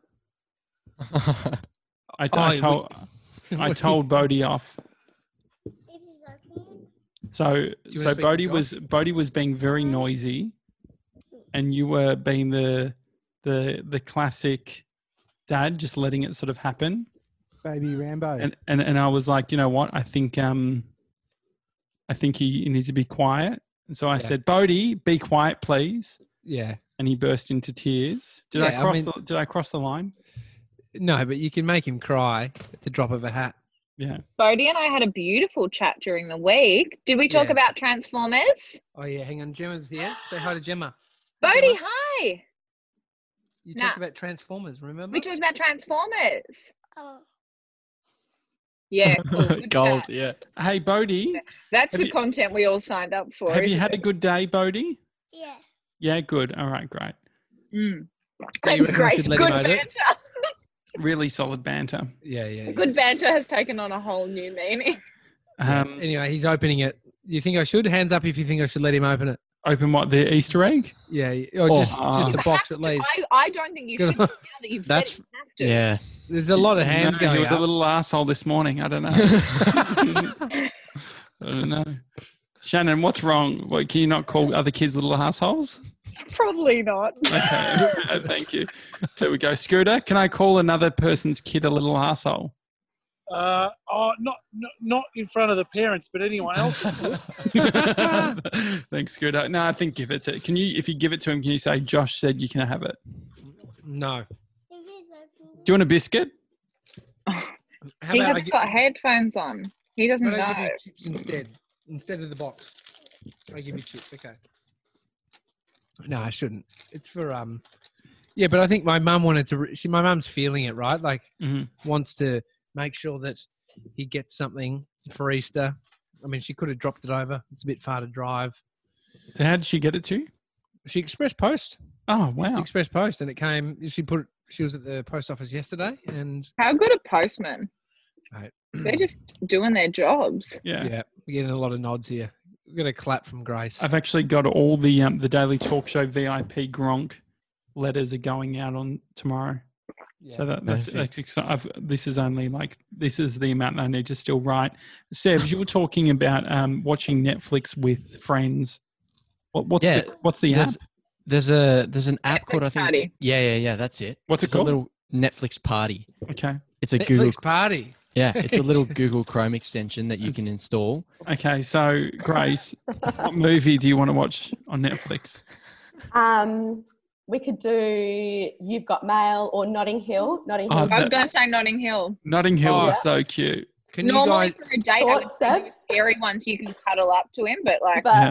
I told Bodie off. So Bodie was being very noisy, and you were being the classic dad, just letting it sort of happen. Baby Rambo. And I was like, you know what? I think he needs to be quiet. And so I said, Bodie, be quiet, please. Yeah. And he burst into tears. Did I cross the line? No, but you can make him cry at the drop of a hat. Yeah. Bodie and I had a beautiful chat during the week. Did we talk about Transformers? Oh, yeah. Hang on. Gemma's here. Say hi to Gemma. Bodie, hi. You talked about Transformers, remember? We talked about Transformers. Oh. Yeah. Cool. Gold, yeah. Hey, Bodie. That's the content we all signed up for. Have you had a good day, Bodie? Yeah. Yeah, good. All right, great. Grace, good banter. Really solid banter. Yeah. Good banter has taken on a whole new meaning. Anyway, he's opening it. Do you think I should? Hands up if you think I should let him open it. Open what? The Easter egg? Yeah. Or just the box at least. I don't think you should. Now that you've said it, you have to. Yeah. There's a lot of hands going He was up. a little asshole this morning. I don't know. I don't know. Shannon, what's wrong? What, can you not call other kids little assholes? Probably not. Okay. Thank you. There we go. Scooter, can I call another person's kid a little asshole? Not in front of the parents, but anyone else is good. Thanks, Scooter. No, I think give it to. Can you? If you give it to him, can you say Josh said you can have it? No. Do you want a biscuit? He hasn't got headphones on. He doesn't know. Give you chips instead of the box. I give you chips. Okay. No, I shouldn't. It's for Yeah, but I think my mum wanted to. My mum's feeling it, right? Like wants to make sure that he gets something for Easter. I mean, she could have dropped it over. It's a bit far to drive. So how did she get it to you? She express post. Oh wow! The Express Post, and it came. She was at the post office yesterday, and how good are postmen? Right. They're just doing their jobs. Yeah, we're getting a lot of nods here. We've got a clap from Grace. I've actually got all the Daily Talk Show VIP Gronk letters are going out on tomorrow. Yeah. So that's exciting. This is the amount that I need to still write. Seb, you were talking about watching Netflix with friends. What's the app? There's an app Netflix called, I think. Party. Yeah. That's it. What's it It's called? A little Netflix Party. Okay. It's a Netflix Google Party. Yeah, it's a little Google Chrome extension that you can install. Okay, so Grace, what movie do you want to watch on Netflix? We could do You've Got Mail or Notting Hill. Notting Hill. I was going to say Notting Hill. Notting Hill is so cute. Normally for a date, I would say scary ones you can cuddle up to him, but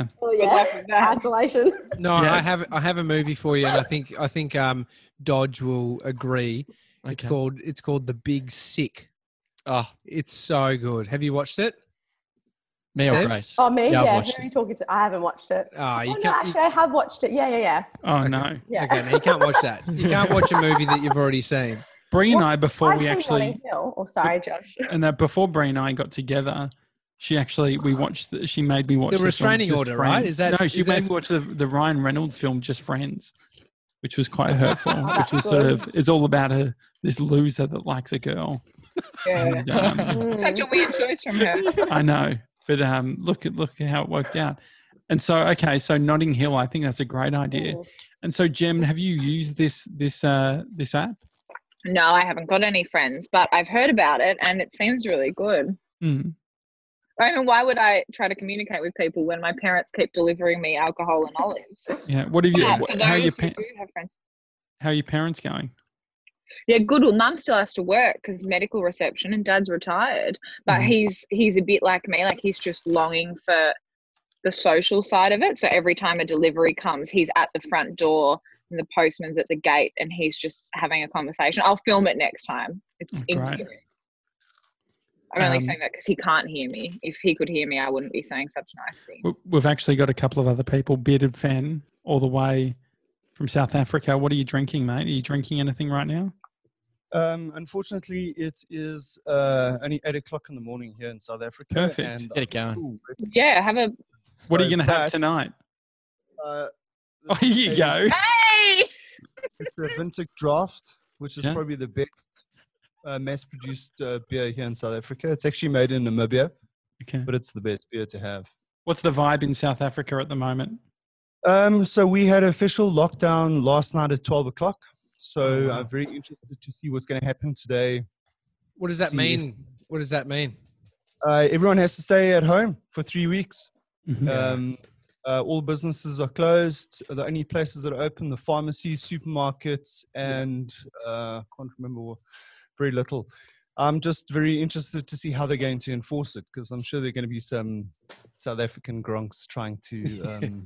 isolation. No, I have a movie for you, and I think Dodge will agree. Okay. It's called The Big Sick. Oh, it's so good. Have you watched it? Me or Grace? Oh, me? Yeah, Yeah. Who are you talking to? I haven't watched it. Actually, I have watched it. Yeah. Oh, no. Yeah. Okay, no, you can't watch that. You can't watch a movie that you've already seen. Bree and I, before I've we seen actually... Notting Hill. Oh, sorry, Josh. And before Bree and I got together, she made me watch The Restraining film, Order, Just right? Friends. No, she made me watch the Ryan Reynolds film, Just Friends, which was quite hurtful, which was sort of... It's all about this loser that likes a girl. Yeah. And, Such a weird choice from her. I know, but look at how it worked out. And so Notting Hill, I think that's a great idea. And so, Jem, have you used this app? No, I haven't got any friends, but I've heard about it and it seems really good. Mm. I mean, why would I try to communicate with people when my parents keep delivering me alcohol and olives? Yeah. What have you? For How are those who do have friends. How are your parents going? Yeah, good. Well, Mum still has to work because medical reception, and Dad's retired. But he's a bit like me. Like he's just longing for the social side of it. So every time a delivery comes, he's at the front door and the postman's at the gate, and he's just having a conversation. I'll film it next time. It's endearing. I'm only saying that because he can't hear me. If he could hear me, I wouldn't be saying such nice things. We've actually got a couple of other people. Bearded Fan, all the way from South Africa. What are you drinking, mate? Are you drinking anything right now? Unfortunately, it is only 8 o'clock in the morning here in South Africa. Perfect. And Get it going. Yeah, have a... What are you going to have tonight? Oh, here you go. Hey! It's a Vintage Draft, which is probably the best mass-produced beer here in South Africa. It's actually made in Namibia, but it's the best beer to have. What's the vibe in South Africa at the moment? So we had official lockdown last night at 12 o'clock. So I'm very interested to see what's going to happen today. What does that mean? What does that mean? Everyone has to stay at home for 3 weeks. All businesses are closed. The only places that are open, the pharmacies, supermarkets, and I can't remember, very little. I'm just very interested to see how they're going to enforce it, because I'm sure there are going to be some South African gronks trying to,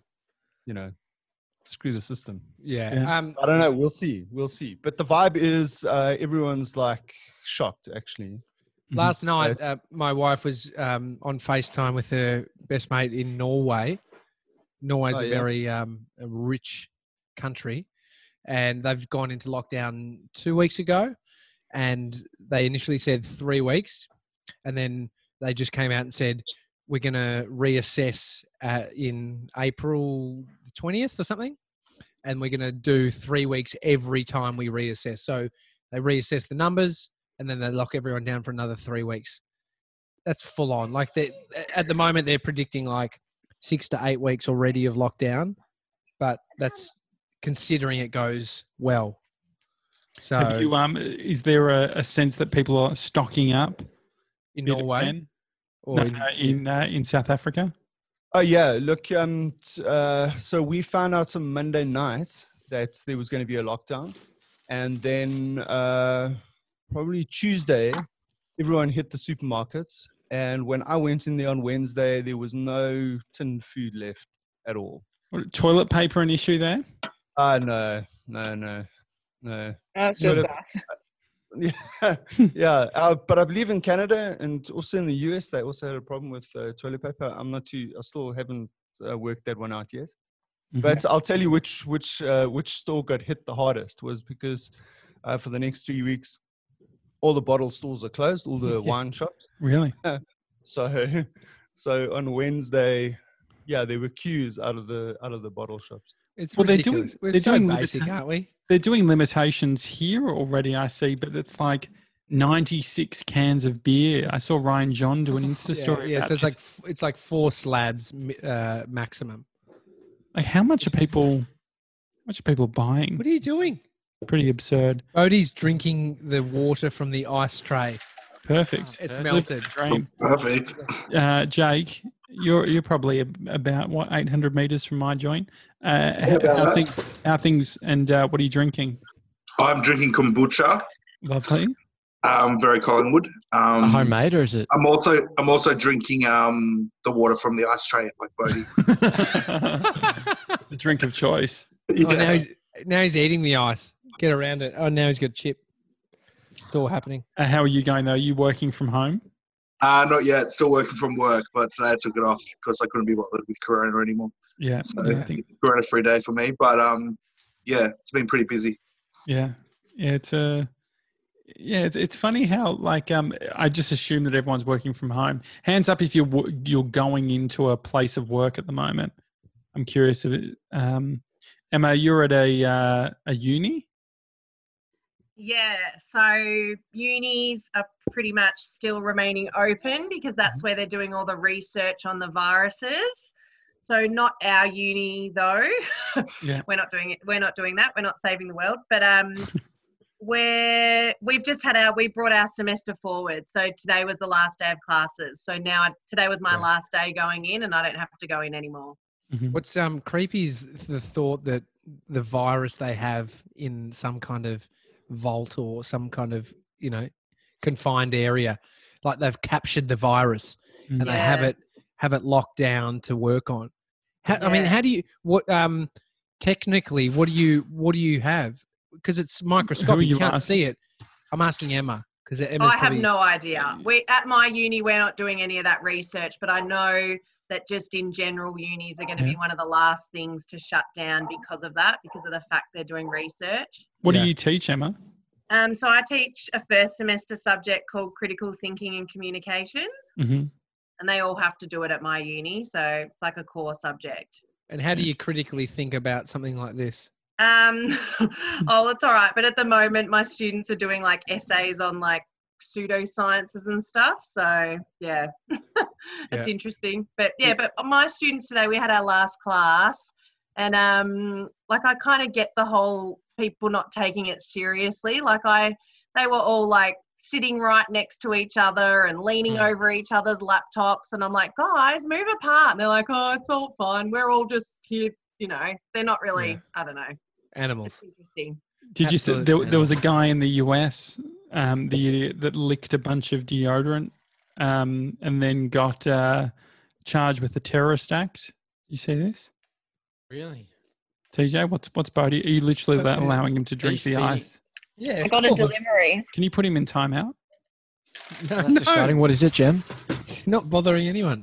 screw the system. Yeah. I don't know. We'll see. But the vibe is everyone's like shocked, actually. Last night, my wife was on FaceTime with her best mate in Norway. Norway's a very a rich country, and they've gone into lockdown 2 weeks ago, and they initially said 3 weeks, and then they just came out and said, we're going to reassess in April 20th or something, and we're going to do 3 weeks every time we reassess. So they reassess the numbers, and then they lock everyone down for another 3 weeks. That's full on. Like at the moment, they're predicting like 6 to 8 weeks already of lockdown, but that's considering it goes well. So, have you, is there a sense that people are stocking up in Norway or in South Africa? Oh yeah, look. So we found out on Monday night that there was going to be a lockdown, and then probably Tuesday, everyone hit the supermarkets. And when I went in there on Wednesday, there was no tinned food left at all. Toilet paper an issue there? No. That's just us. Yeah. But I believe in Canada and also in the US, they also had a problem with toilet paper. I still haven't worked that one out yet. But I'll tell you which store got hit the hardest was because for the next 3 weeks, all the bottle stores are closed, all the wine shops. Really? So on Wednesday, there were queues out of the bottle shops. It's ridiculous. We're so basic, aren't we? They're doing limitations here already, I see, but it's like 96 cans of beer. I saw Ryan John do an Insta story. Yeah, so it's like 4 slabs maximum. Like, how much are people buying? What are you doing? Pretty absurd. Odie's drinking the water from the ice tray. Perfect. It's melted. Perfect. Jake, you're probably about 800 meters from my joint. How things, and what are you drinking? I'm drinking kombucha. Lovely. Very Collingwood. Homemade, or is it? I'm also drinking the water from the ice tray, like Bodie. The drink of choice. Yeah. Oh, now he's eating the ice. Get around it. Oh, now he's got chip. It's all happening. How are you going though? Are you working from home? Not yet. Still working from work, but today I took it off because I couldn't be bothered with Corona anymore. Yeah. So I think it's a Corona-free day for me. But it's been pretty busy. Yeah. It's funny how I just assume that everyone's working from home. Hands up if you're going into a place of work at the moment. I'm curious if it, Emma, you're at a uni? Yeah, so unis are pretty much still remaining open because that's where they're doing all the research on the viruses. So not our uni though. Yeah. We're not doing it. We're not doing that. We're not saving the world. But we brought our semester forward. So today was the last day of classes. So today was my last day going in, and I don't have to go in anymore. Mm-hmm. What's creepy is the thought that the virus they have in some kind of vault or some kind of confined area, like they've captured the virus and they have it locked down to work on. I mean, how do you technically what do you have? Because it's microscopic, you can't see it. I'm asking Emma because I have no idea. At my uni we're not doing any of that research, but I know that just in general unis are going to be one of the last things to shut down because of the fact they're doing research. What do you teach, Emma? So I teach a first semester subject called Critical Thinking and Communication, and they all have to do it at my uni, so it's like a core subject. And how do you critically think about something like this? Oh, it's all right, but at the moment my students are doing like essays on like pseudosciences and stuff, so it's interesting. But but my students today, we had our last class, and I kind of get the whole people not taking it seriously. They were all like sitting right next to each other and leaning over each other's laptops, and I'm like, guys, move apart. And they're like, oh, it's all fine, we're all just here, they're not really I don't know, animals. It's interesting. Did you say there was a guy in the US, the idiot that licked a bunch of deodorant and then got charged with the terrorist act? You see this? Really? TJ, what's Bodie? Are you literally allowing him to drink the ice? Yeah, I got a delivery. Can you put him in timeout? No, That's exciting. What is it, Jem? It's not bothering anyone.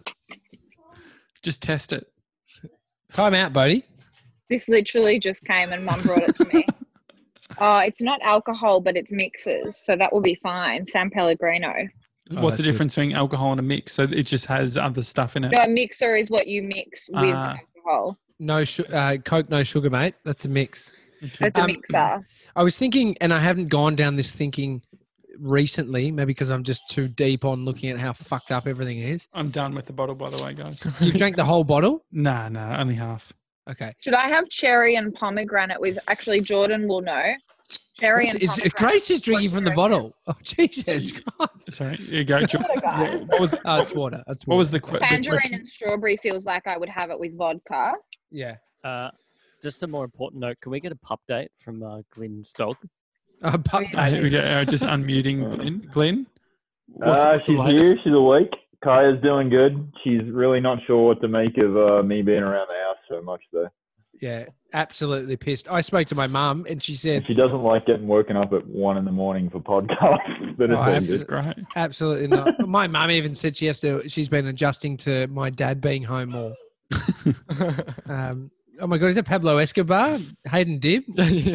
Just test it. Time out, Bodie. This literally just came and Mum brought it to me. Oh, it's not alcohol, but it's mixers, so that will be fine. San Pellegrino. What's the difference between alcohol and a mix? So it just has other stuff in it. No, a mixer is what you mix with alcohol. No Coke, no sugar, mate. That's a mix. It's a mixer. I was thinking, and I haven't gone down this thinking recently, maybe because I'm just too deep on looking at how fucked up everything is. I'm done with the bottle, by the way, guys. You've drank the whole bottle? No, only half. Okay. Should I have cherry and pomegranate with? Actually, Jordan will know. Cherry and pomegranate. Grace is drinking from the bottle. Oh, Jesus. Sorry. Here you go, Jordan. Guys. It's water. What was the question? Tangerine and strawberry feels like I would have it with vodka. Yeah. Just a more important note. Can we get a pup date from Glenn's dog? Pup Here we go. Just unmuting Glenn. She's here. She's awake. Kaya's doing good. She's really not sure what to make of me being around the house so much, though. Yeah, absolutely pissed. I spoke to my mum, and she said she doesn't like getting woken up at 1 a.m. for podcasts. But it's great. Absolutely not. My mum even said she's been adjusting to my dad being home more. Oh my God, is that Pablo Escobar? Hayden Dibb?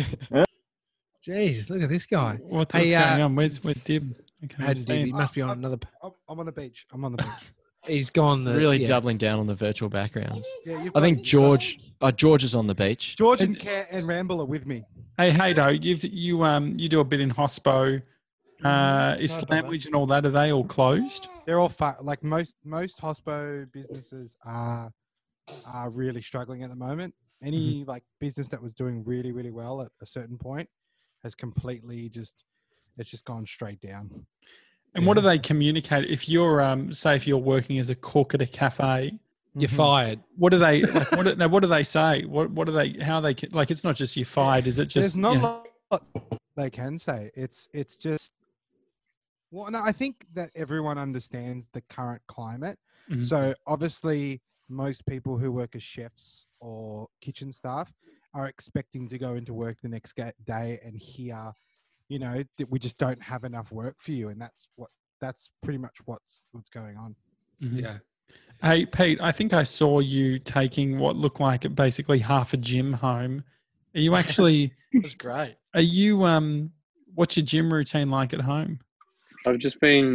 Jeez, look at this guy. What's going on? Where's Dibb? Hayden Dibb, he must be on another. I'm on the beach. I'm on the beach. He's gone. Really doubling down on the virtual backgrounds. Yeah, I think George is on the beach. George and Ramble are with me. Hey, Haydo, you do a bit in hospo. Is Slamwich and all that, are they all closed? They're all like most hospo businesses are really struggling at the moment. Any like business that was doing really, really well at a certain point has completely just gone straight down. And what do they communicate? If you're say if you're working as a cook at a cafe, you're fired. What do they like, what do they say? What do they how they like? It's not just you're fired. Is it just? There's not a lot they can say. It's just. Well, no, I think that everyone understands the current climate. Mhm. So obviously, most people who work as chefs or kitchen staff are expecting to go into work the next day and hear, that we just don't have enough work for you, and that's pretty much what's going on. Mhm. Yeah. Hey, Pete, I think I saw you taking what looked like basically half a gym home. Are you actually? It was great. Are you? What's your gym routine like at home? I've just been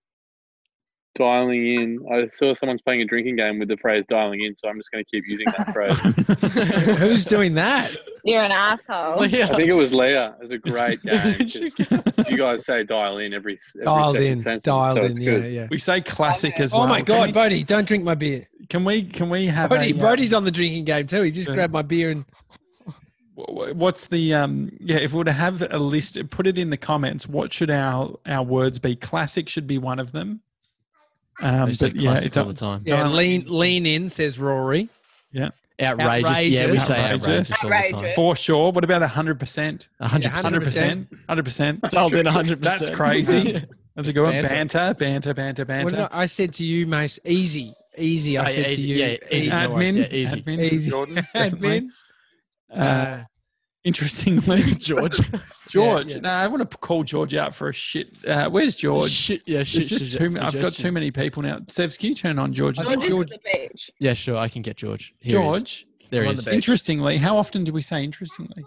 dialing in. I saw someone's playing a drinking game with the phrase dialing in, so I'm just going to keep using that phrase. Who's doing that? You're an asshole. I think it was Leah. It was a great game. You guys say dial in every Dialed second in. sentence, Dialed so in. it's Yeah, good. yeah. We say classic as well. Oh my Can God, we- Bodie, don't drink my beer. Can we have Brody's on the drinking game too. He just grabbed my beer and. What's the if we were to have a list, put it in the comments. What should our words be? Classic should be one of them. They say classic all the time. Yeah, lean in, says Rory. Yeah. Outrageous. Yeah, we say outrageous all the time. For sure. What about 100%? 100%. 100%. Dialed in 100%. That's crazy. That's a good one. Banter. Banter. What did I said to you, Mace, easy. I said to you. Yeah, easy. Admin. Easy. Admin. Easy. Jordan, definitely. Admin. Interestingly, George. George. Yeah. No, I want to call George out for a shit. Where's George? Shit. Yeah, There's shit. just I've got too many people now. Sevs, can you turn on George? George is at the beach. Yeah, sure. I can get George. Here he is. George. There he on is. the beach. Interestingly, how often do we say interestingly?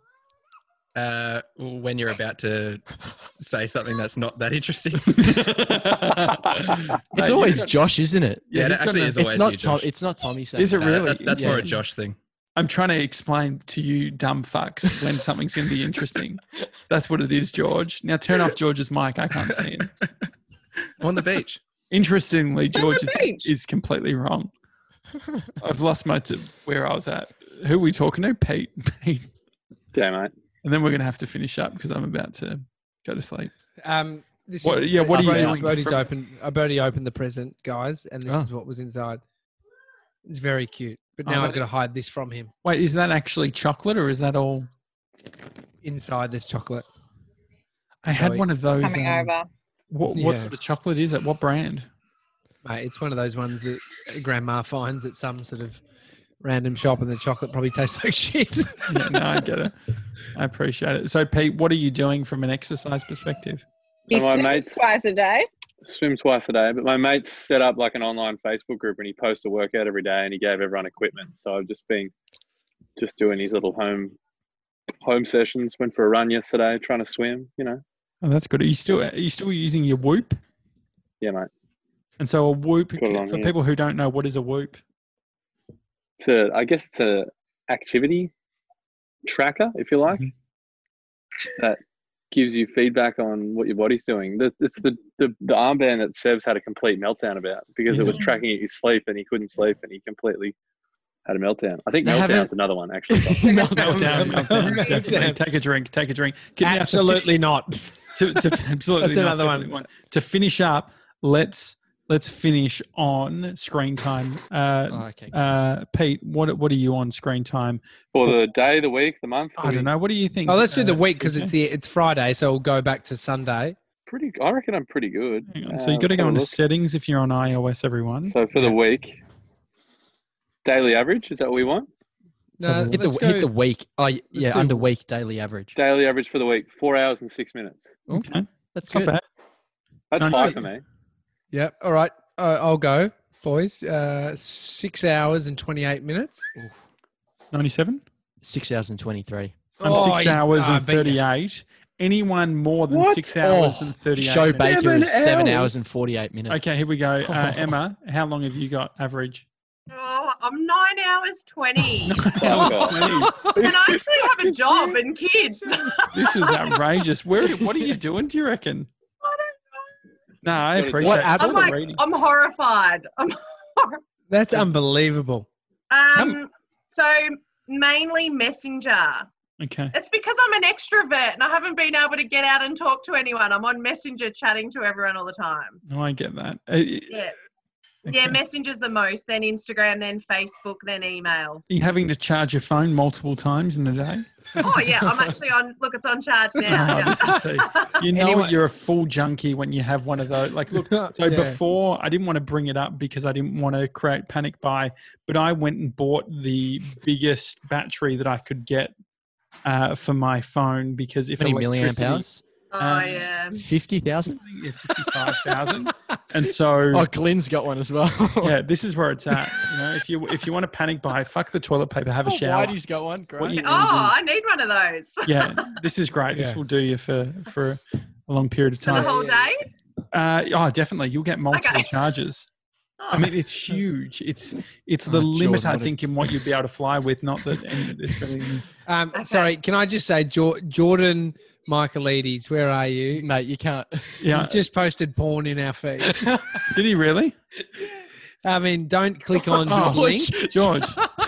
When you're about to say something that's not that interesting. It's always Josh, isn't it? Yeah, it actually is always you, Josh. It's not Tommy saying. Is it that. really? That's more a Josh thing. I'm trying to explain to you dumb fucks when something's going to be interesting. That's what it is, George. Now turn off George's mic. I can't see him. On the beach. Interestingly, George beach. is completely wrong. I've lost where I was at. Who are we talking to? Pete. Yeah, mate. And then we're going to have to finish up because I'm about to go to sleep. This What- is, yeah, what are you I've doing Bodie's from- open. I've already opened the present, guys, and this Oh. is what was inside. It's very cute, but Oh, now that- I've got to hide this from him. Wait, is that actually chocolate or is that all? Inside this chocolate. I had Zoe. one of those. Coming over. What Yeah. sort of chocolate is it? What brand? Mate, it's one of those ones that Grandma finds at some sort of random shop, and the chocolate probably tastes like shit. Yeah, no, I get it. I appreciate it. So, Pete, what are you doing from an exercise perspective? He So my swims mates- twice a day. Swim twice a day, but my mate's set up like an online Facebook group and he posts a workout every day and he gave everyone equipment. So I've just been doing his little home sessions. Went for a run yesterday, trying to swim, Oh, that's good. Are you still using your Whoop? Yeah, mate. And so a Whoop, Got it on for here. people who don't know, what is a Whoop? I guess it's a activity tracker, if you like, that gives you feedback on what your body's doing. It's the armband that Sev's had a complete meltdown about because it was tracking his sleep and he couldn't sleep and he completely had a meltdown. I think They haven't- meltdown's another one actually. Meltdown. Definitely. Take a drink. Now, Absolutely not. absolutely That's not, another definitely one. To finish up, let's finish on screen time. Okay. Pete, what are you on screen time For the day, the week, the month. I don't know. What do you think? Oh, let's do the week because because it's Friday, so we'll go back to Sunday. I reckon I'm pretty good. So you got to go have a into look. settings if you're on iOS, everyone. So for the week, daily average, is that what we want? No, hit let's the go- week. Oh, yeah, do- under week daily average. Daily average for the week, 4 hours and 6 minutes. Okay, That's not good. bad. That's No, high no. for me. Yep. All right. I'll go, boys. 6 hours and 28 minutes. 97? 6 hours and 23. I'm 6 hours and 38. Anyone more than 6 hours and 38 Show minutes? Baker is 7 hours and 48 minutes. Okay, here we go. Emma, how long have you got average? Oh, I'm 9 hours 20. 9 hours 20. And I actually have a job and kids. This is outrageous. What are you doing, do you reckon? I don't know. No, I appreciate it. I'm horrified. That's unbelievable. So mainly Messenger. Okay. It's because I'm an extrovert and I haven't been able to get out and talk to anyone. I'm on Messenger chatting to everyone all the time. No, I get that. Yeah. Yeah, Messenger's the most, then Instagram, then Facebook, then email. Are you having to charge your phone multiple times in a day? Oh, yeah, I'm actually on, look, it's on charge now. Oh, this is so, you know you're a full junkie when you have one of those. Like, look, so before, I didn't want to bring it up because I didn't want to create panic buy, but I went and bought the biggest battery that I could get for my phone because if How many milliamp hours? Oh, yeah. 50,000? Yeah, 55,000. And so... Oh, Glenn's got one as well. Yeah, this is where it's at. You know, if you want to panic buy, fuck the toilet paper, have a shower. Whitey's got one. Great. I need one of those. Yeah, this is great. This will do you for a long period of For time. the whole day? Oh, definitely. You'll get multiple charges. I mean, it's huge. It's the limit, I think, in what you'd be able to fly with. Not that it's really... Sorry, can I just say, Jordan Michaelides, where are you? Mate, you can't. Yeah. You've just posted porn in our feed. Did he really? I mean, don't click on the link. George.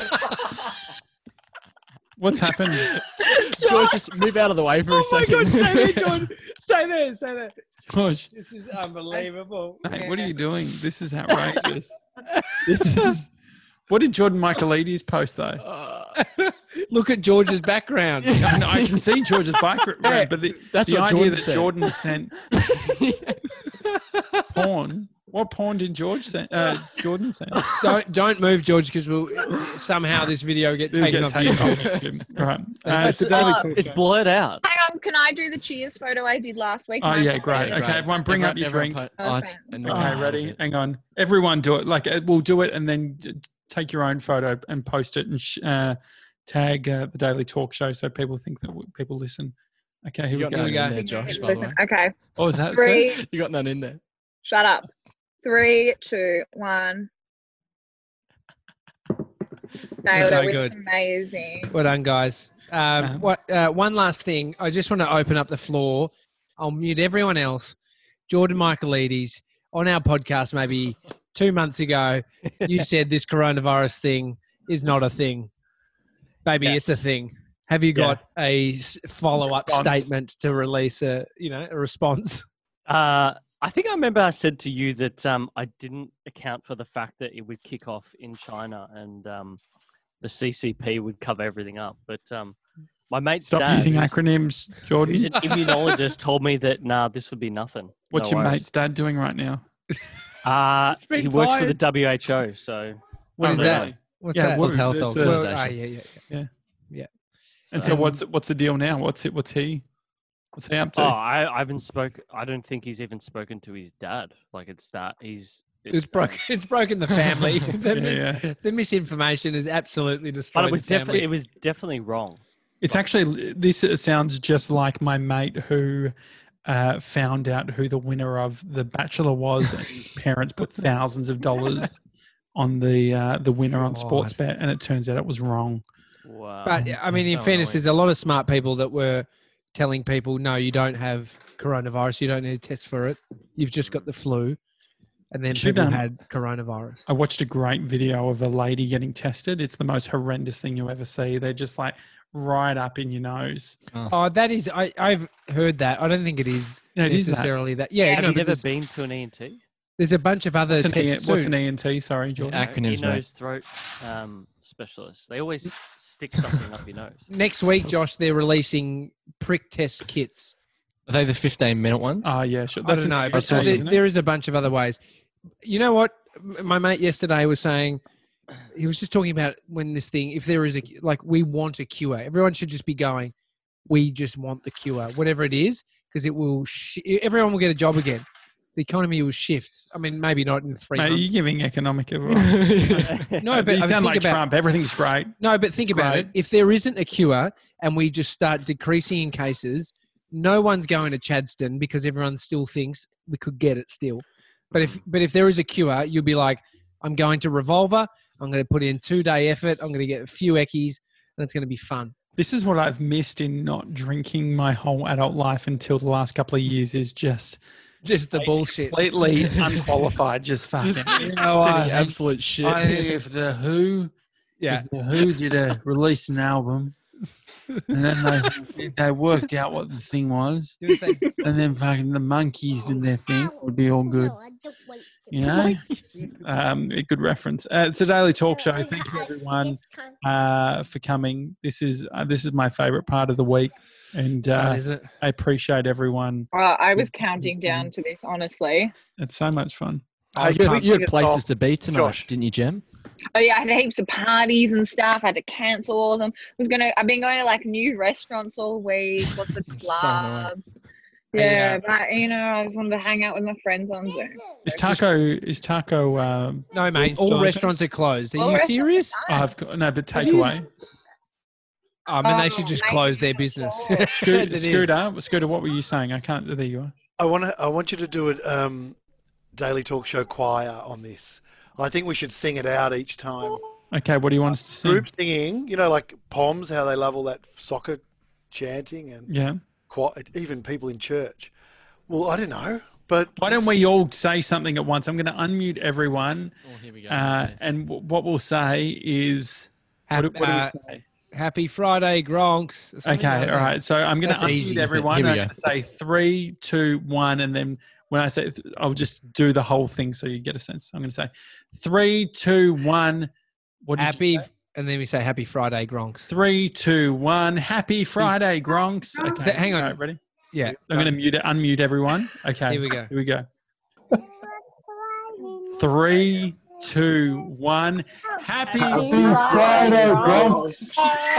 What's happened? George, just move out of the way for a second. Oh my God, stay there, George. Stay there. George. This is unbelievable. Mate, what are you doing? This is outrageous. What did Jordan Michaelides post, though? Look at George's background. I can see George's background, but That's the what idea Jordan that said. Jordan sent porn. What porn did Jordan send? Don't move, George, because somehow this video get taken off YouTube. Right. It's blurred out. Hang on, can I do the cheers photo I did last week? Oh, Mine yeah, was great. really Okay, everyone bring up your drink. Okay. Okay, ready? Hang on. Everyone do it. Like, we'll do it and then take your own photo and post it and tag the Daily Talk Show so people think that people listen. Okay, here we go. Here we go. There, Josh, by the way. Okay. Oh, is that Three. You got none in there. Shut up. 3, 2, 1. Nailed So it. good. Amazing. Well done, guys. One last thing. I just want to open up the floor. I'll mute everyone else. Jordan Michaelides, on our podcast maybe 2 months ago, you said this coronavirus thing is not a thing. Baby, Yes. it's a thing. Have you got a follow-up Response. statement to release a response? I think I remember I said to you that I didn't account for the fact that it would kick off in China and the CCP would cover everything up. But my mate's Stop dad, using who's- acronyms, Jordan. who's an immunologist, told me that, this would be nothing. What's No your worries. mate's dad doing right now? been He works for fired. the WHO, so... What is that? really? What's Yeah, that? World Health It's a- Organization. Yeah. And so what's the deal now? What's he up to? Oh, I haven't spoke. I don't think he's even spoken to his dad. Like it's that he's. It's broken. It's broken the family. Yeah. The misinformation has absolutely destroyed. But it was the family. definitely wrong. It's actually, this sounds just like my mate who found out who the winner of The Bachelor was, and his parents put thousands of dollars on the winner on Sportsbet, and it turns out it was wrong. Wow. But I mean, in fairness, there's a lot of smart people that were telling people, no, you don't have coronavirus. You don't need to test for it. You've just got the flu. And then Should, people had coronavirus. I watched a great video of a lady getting tested. It's the most horrendous thing you ever see. They're just like right up in your nose. Oh, that is, I've heard that. I don't think it is No, it is that. necessarily that. Yeah, Have no, you but never there's- been to an ENT? There's a bunch of other tests. What's too. an ENT? Sorry, Jordan. Acronyms, Ear, mate. nose, throat specialist. They always stick something up your nose. Next week, Josh, they're releasing prick test kits. Are they the 15-minute ones? Oh, yeah, sure. I don't know, but so there is a bunch of other ways. You know what? My mate yesterday was saying, he was just talking about when this thing, if there is we want a cure. Everyone should just be going, we just want the cure, whatever it is, because it will, everyone will get a job again. The economy will shift. I mean, maybe not in 3 Mate, months. you're giving economic advice. No, but you I mean, sound think like about, Trump. Everything's great. No, but think about it. If there isn't a cure and we just start decreasing in cases, no one's going to Chadstone because everyone still thinks we could get it still. But if there is a cure, you'll be like, I'm going to Revolver. I'm going to put in 2-day effort. I'm going to get a few eckies, and it's going to be fun. This is what I've missed in not drinking my whole adult life until the last couple of years is just the bullshit. Completely unqualified, just fucking. Absolute shit. If the Who did release an album, and then they worked out what the thing was, and then fucking the Monkeys did their thing, would be all good. You know, a good reference. It's a daily talk show. Thank you everyone for coming. This is my favourite part of the week, and isn't it? I appreciate everyone. I was counting down to this, honestly. It's so much fun. You had places to be tonight, didn't you, Jem? Oh yeah, I had heaps of parties and stuff. I had to cancel all of them. I've been going to like new restaurants all week, lots of clubs. Yeah, but I just wanted to hang out with my friends on Zoom. Is taco? No, mate. All restaurants are closed. Are you serious? But takeaway. I mean, they should just close their business. Scooter, what were you saying? I can't. There you are. I want you to do a daily talk show choir on this. I think we should sing it out each time. Okay, what do you want us to sing? Group singing, like Poms, how they love all that soccer chanting and even people in church. Well, I don't know, but why don't we all say something at once? I'm going to unmute everyone. Oh, here we go. And what we'll say is, what do we say? Happy Friday, Gronks. Okay, all right. So I'm going to unmute everyone. I'm going to say 3, 2, 1, and then when I say, I'll just do the whole thing so you get a sense. I'm going to say 3, 2, 1. And then we say Happy Friday, Gronks. 3, 2, 1. Happy Friday, Gronks. Okay, hang on. Right, ready? Yeah. I'm going to unmute everyone. Okay. Here we go. 3, 2, 1. Happy Friday, Gronks.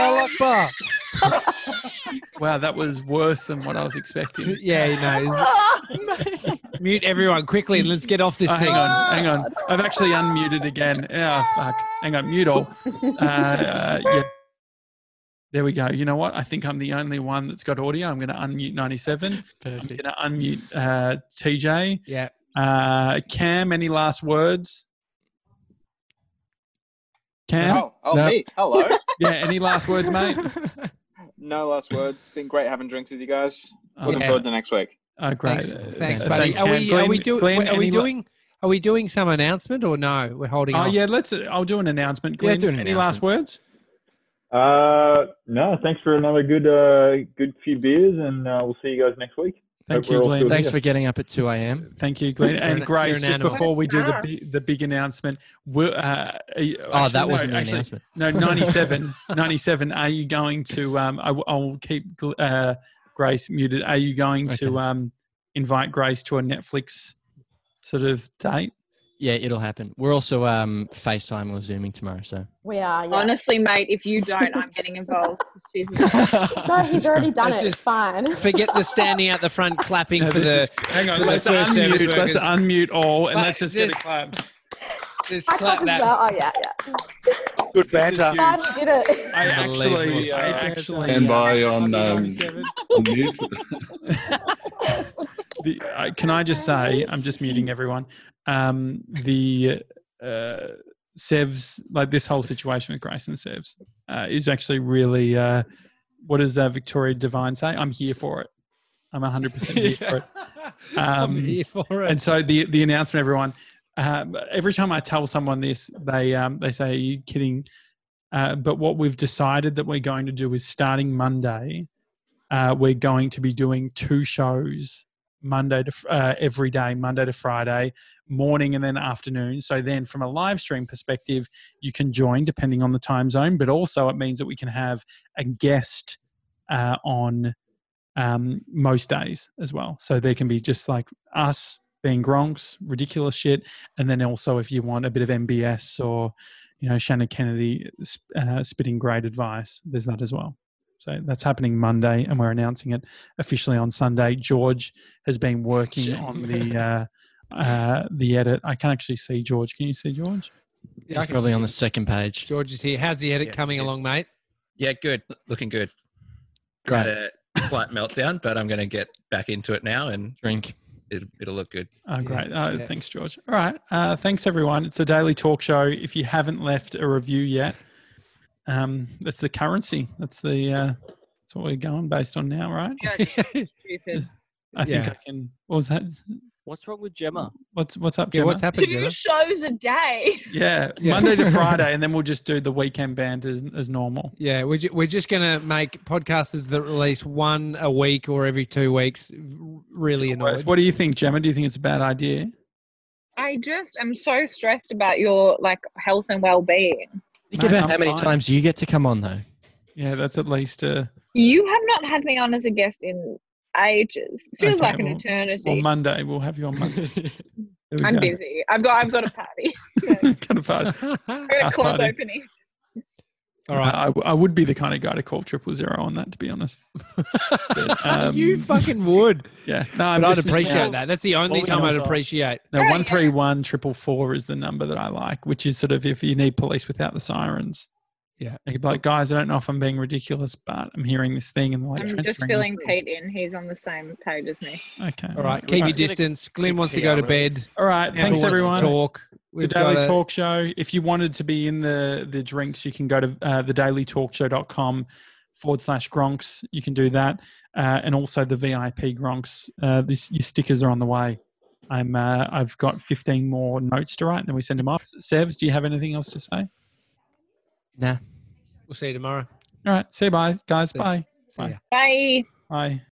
Wow, that was worse than what I was expecting. Yeah, Mute everyone quickly and let's get off this thing. Hang on. I've actually unmuted again. Oh, fuck. Hang on, mute all. Yeah. There we go. You know what? I think I'm the only one that's got audio. I'm going to unmute 97. Perfect. I'm going to unmute TJ. Yeah. Cam, any last words? Cam? Me. Hello. Yeah, any last words, mate? No last words. Been great having drinks with you guys. Looking forward to next week. Oh, great. Thanks, buddy. Are we doing some announcement or no? We're holding on. Oh, yeah, I'll do an announcement. Glenn, any last words? No, thanks for another good few beers, and we'll see you guys next week. Thank you, Glenn. Thanks for getting up at 2 a.m. Thank you, Glenn. And Grace, just before we do the big announcement, that wasn't the announcement. No, 97. 97, are you going to, I'll keep Grace muted. Are you going to invite Grace to a Netflix sort of date? Yeah, it'll happen. We're also FaceTime or Zooming tomorrow, so. We are, yes. Honestly, mate, if you don't, I'm getting involved. No, he's already done it. It's fine. Forget the standing out the front clapping for the. Hang on, let's unmute all and let's just get a clap. Just clap that. Oh, yeah. Good banter. Glad you did it. I actually stand by on mute. Can I just say, I'm just muting everyone. The Sevs, like this whole situation with Grace and Sevs, is actually really, what does Victoria Devine say? I'm here for it. I'm 100% here for it. I'm here for it. And so the announcement, everyone, every time I tell someone this, they say, are you kidding? But what we've decided that we're going to do is starting Monday, we're going to be doing 2 shows every day, Monday to Friday, morning and then afternoon. So then from a live stream perspective, you can join depending on the time zone, but also it means that we can have a guest on most days as well. So there can be just like us being Gronks, ridiculous shit. And then also if you want a bit of MBS or, Shannon Kennedy spitting great advice, there's that as well. So that's happening Monday and we're announcing it officially on Sunday. George has been working on the edit. I can actually see George. Can you see George? Yeah, He's probably on the second page. George is here. How's the edit coming along, mate? Yeah, good. Looking good. Great. Had a slight meltdown, but I'm going to get back into it now and drink. It'll look good. Oh, great. Thanks, George. All right. Thanks, everyone. It's the Daily Talk Show. If you haven't left a review yet, that's the currency. That's what we're going based on now, right? Stupid. I think I can. What was that? What's wrong with Gemma? What's up, Yeah, Gemma? what's happened, 2 Gemma? shows a day. Yeah, Monday to Friday, and then we'll just do the weekend band as normal. Yeah, we're just going to make podcasters that release one a week or every 2 weeks really annoyed. What do you think, Gemma? Do you think it's a bad idea? I am so stressed about your health and well-being. Think about how many times you get to come on, though. Yeah, that's at least You have not had me on as a guest in ages. Feels like an eternity. Well, Monday. We'll have you on Monday. I'm busy. I've got a party. Got a party. I've got a club opening. All right. I would be the kind of guy to call 000 on that, to be honest. But, you fucking would. Yeah. No, but I'd appreciate that. That's the only time I'd appreciate. No, 131 444 is the number that I like, which is sort of if you need police without the sirens. Yeah. You could be like, guys, I don't know if I'm being ridiculous, but I'm hearing this thing and I'm just filling Pete in. He's on the same page as me. Okay. All right. Keep your distance. Glenn wants to go to bed. All right. Thanks, everyone. Talk. The Daily Talk Show. If you wanted to be in the drinks, you can go to thedailytalkshow.com/Gronks. You can do that. And also the VIP Gronks. Your stickers are on the way. I've got 15 more notes to write, and then we send them off. Sevs, do you have anything else to say? Nah. We'll see you tomorrow. All right. See you. Bye, guys. Bye. Bye. Bye.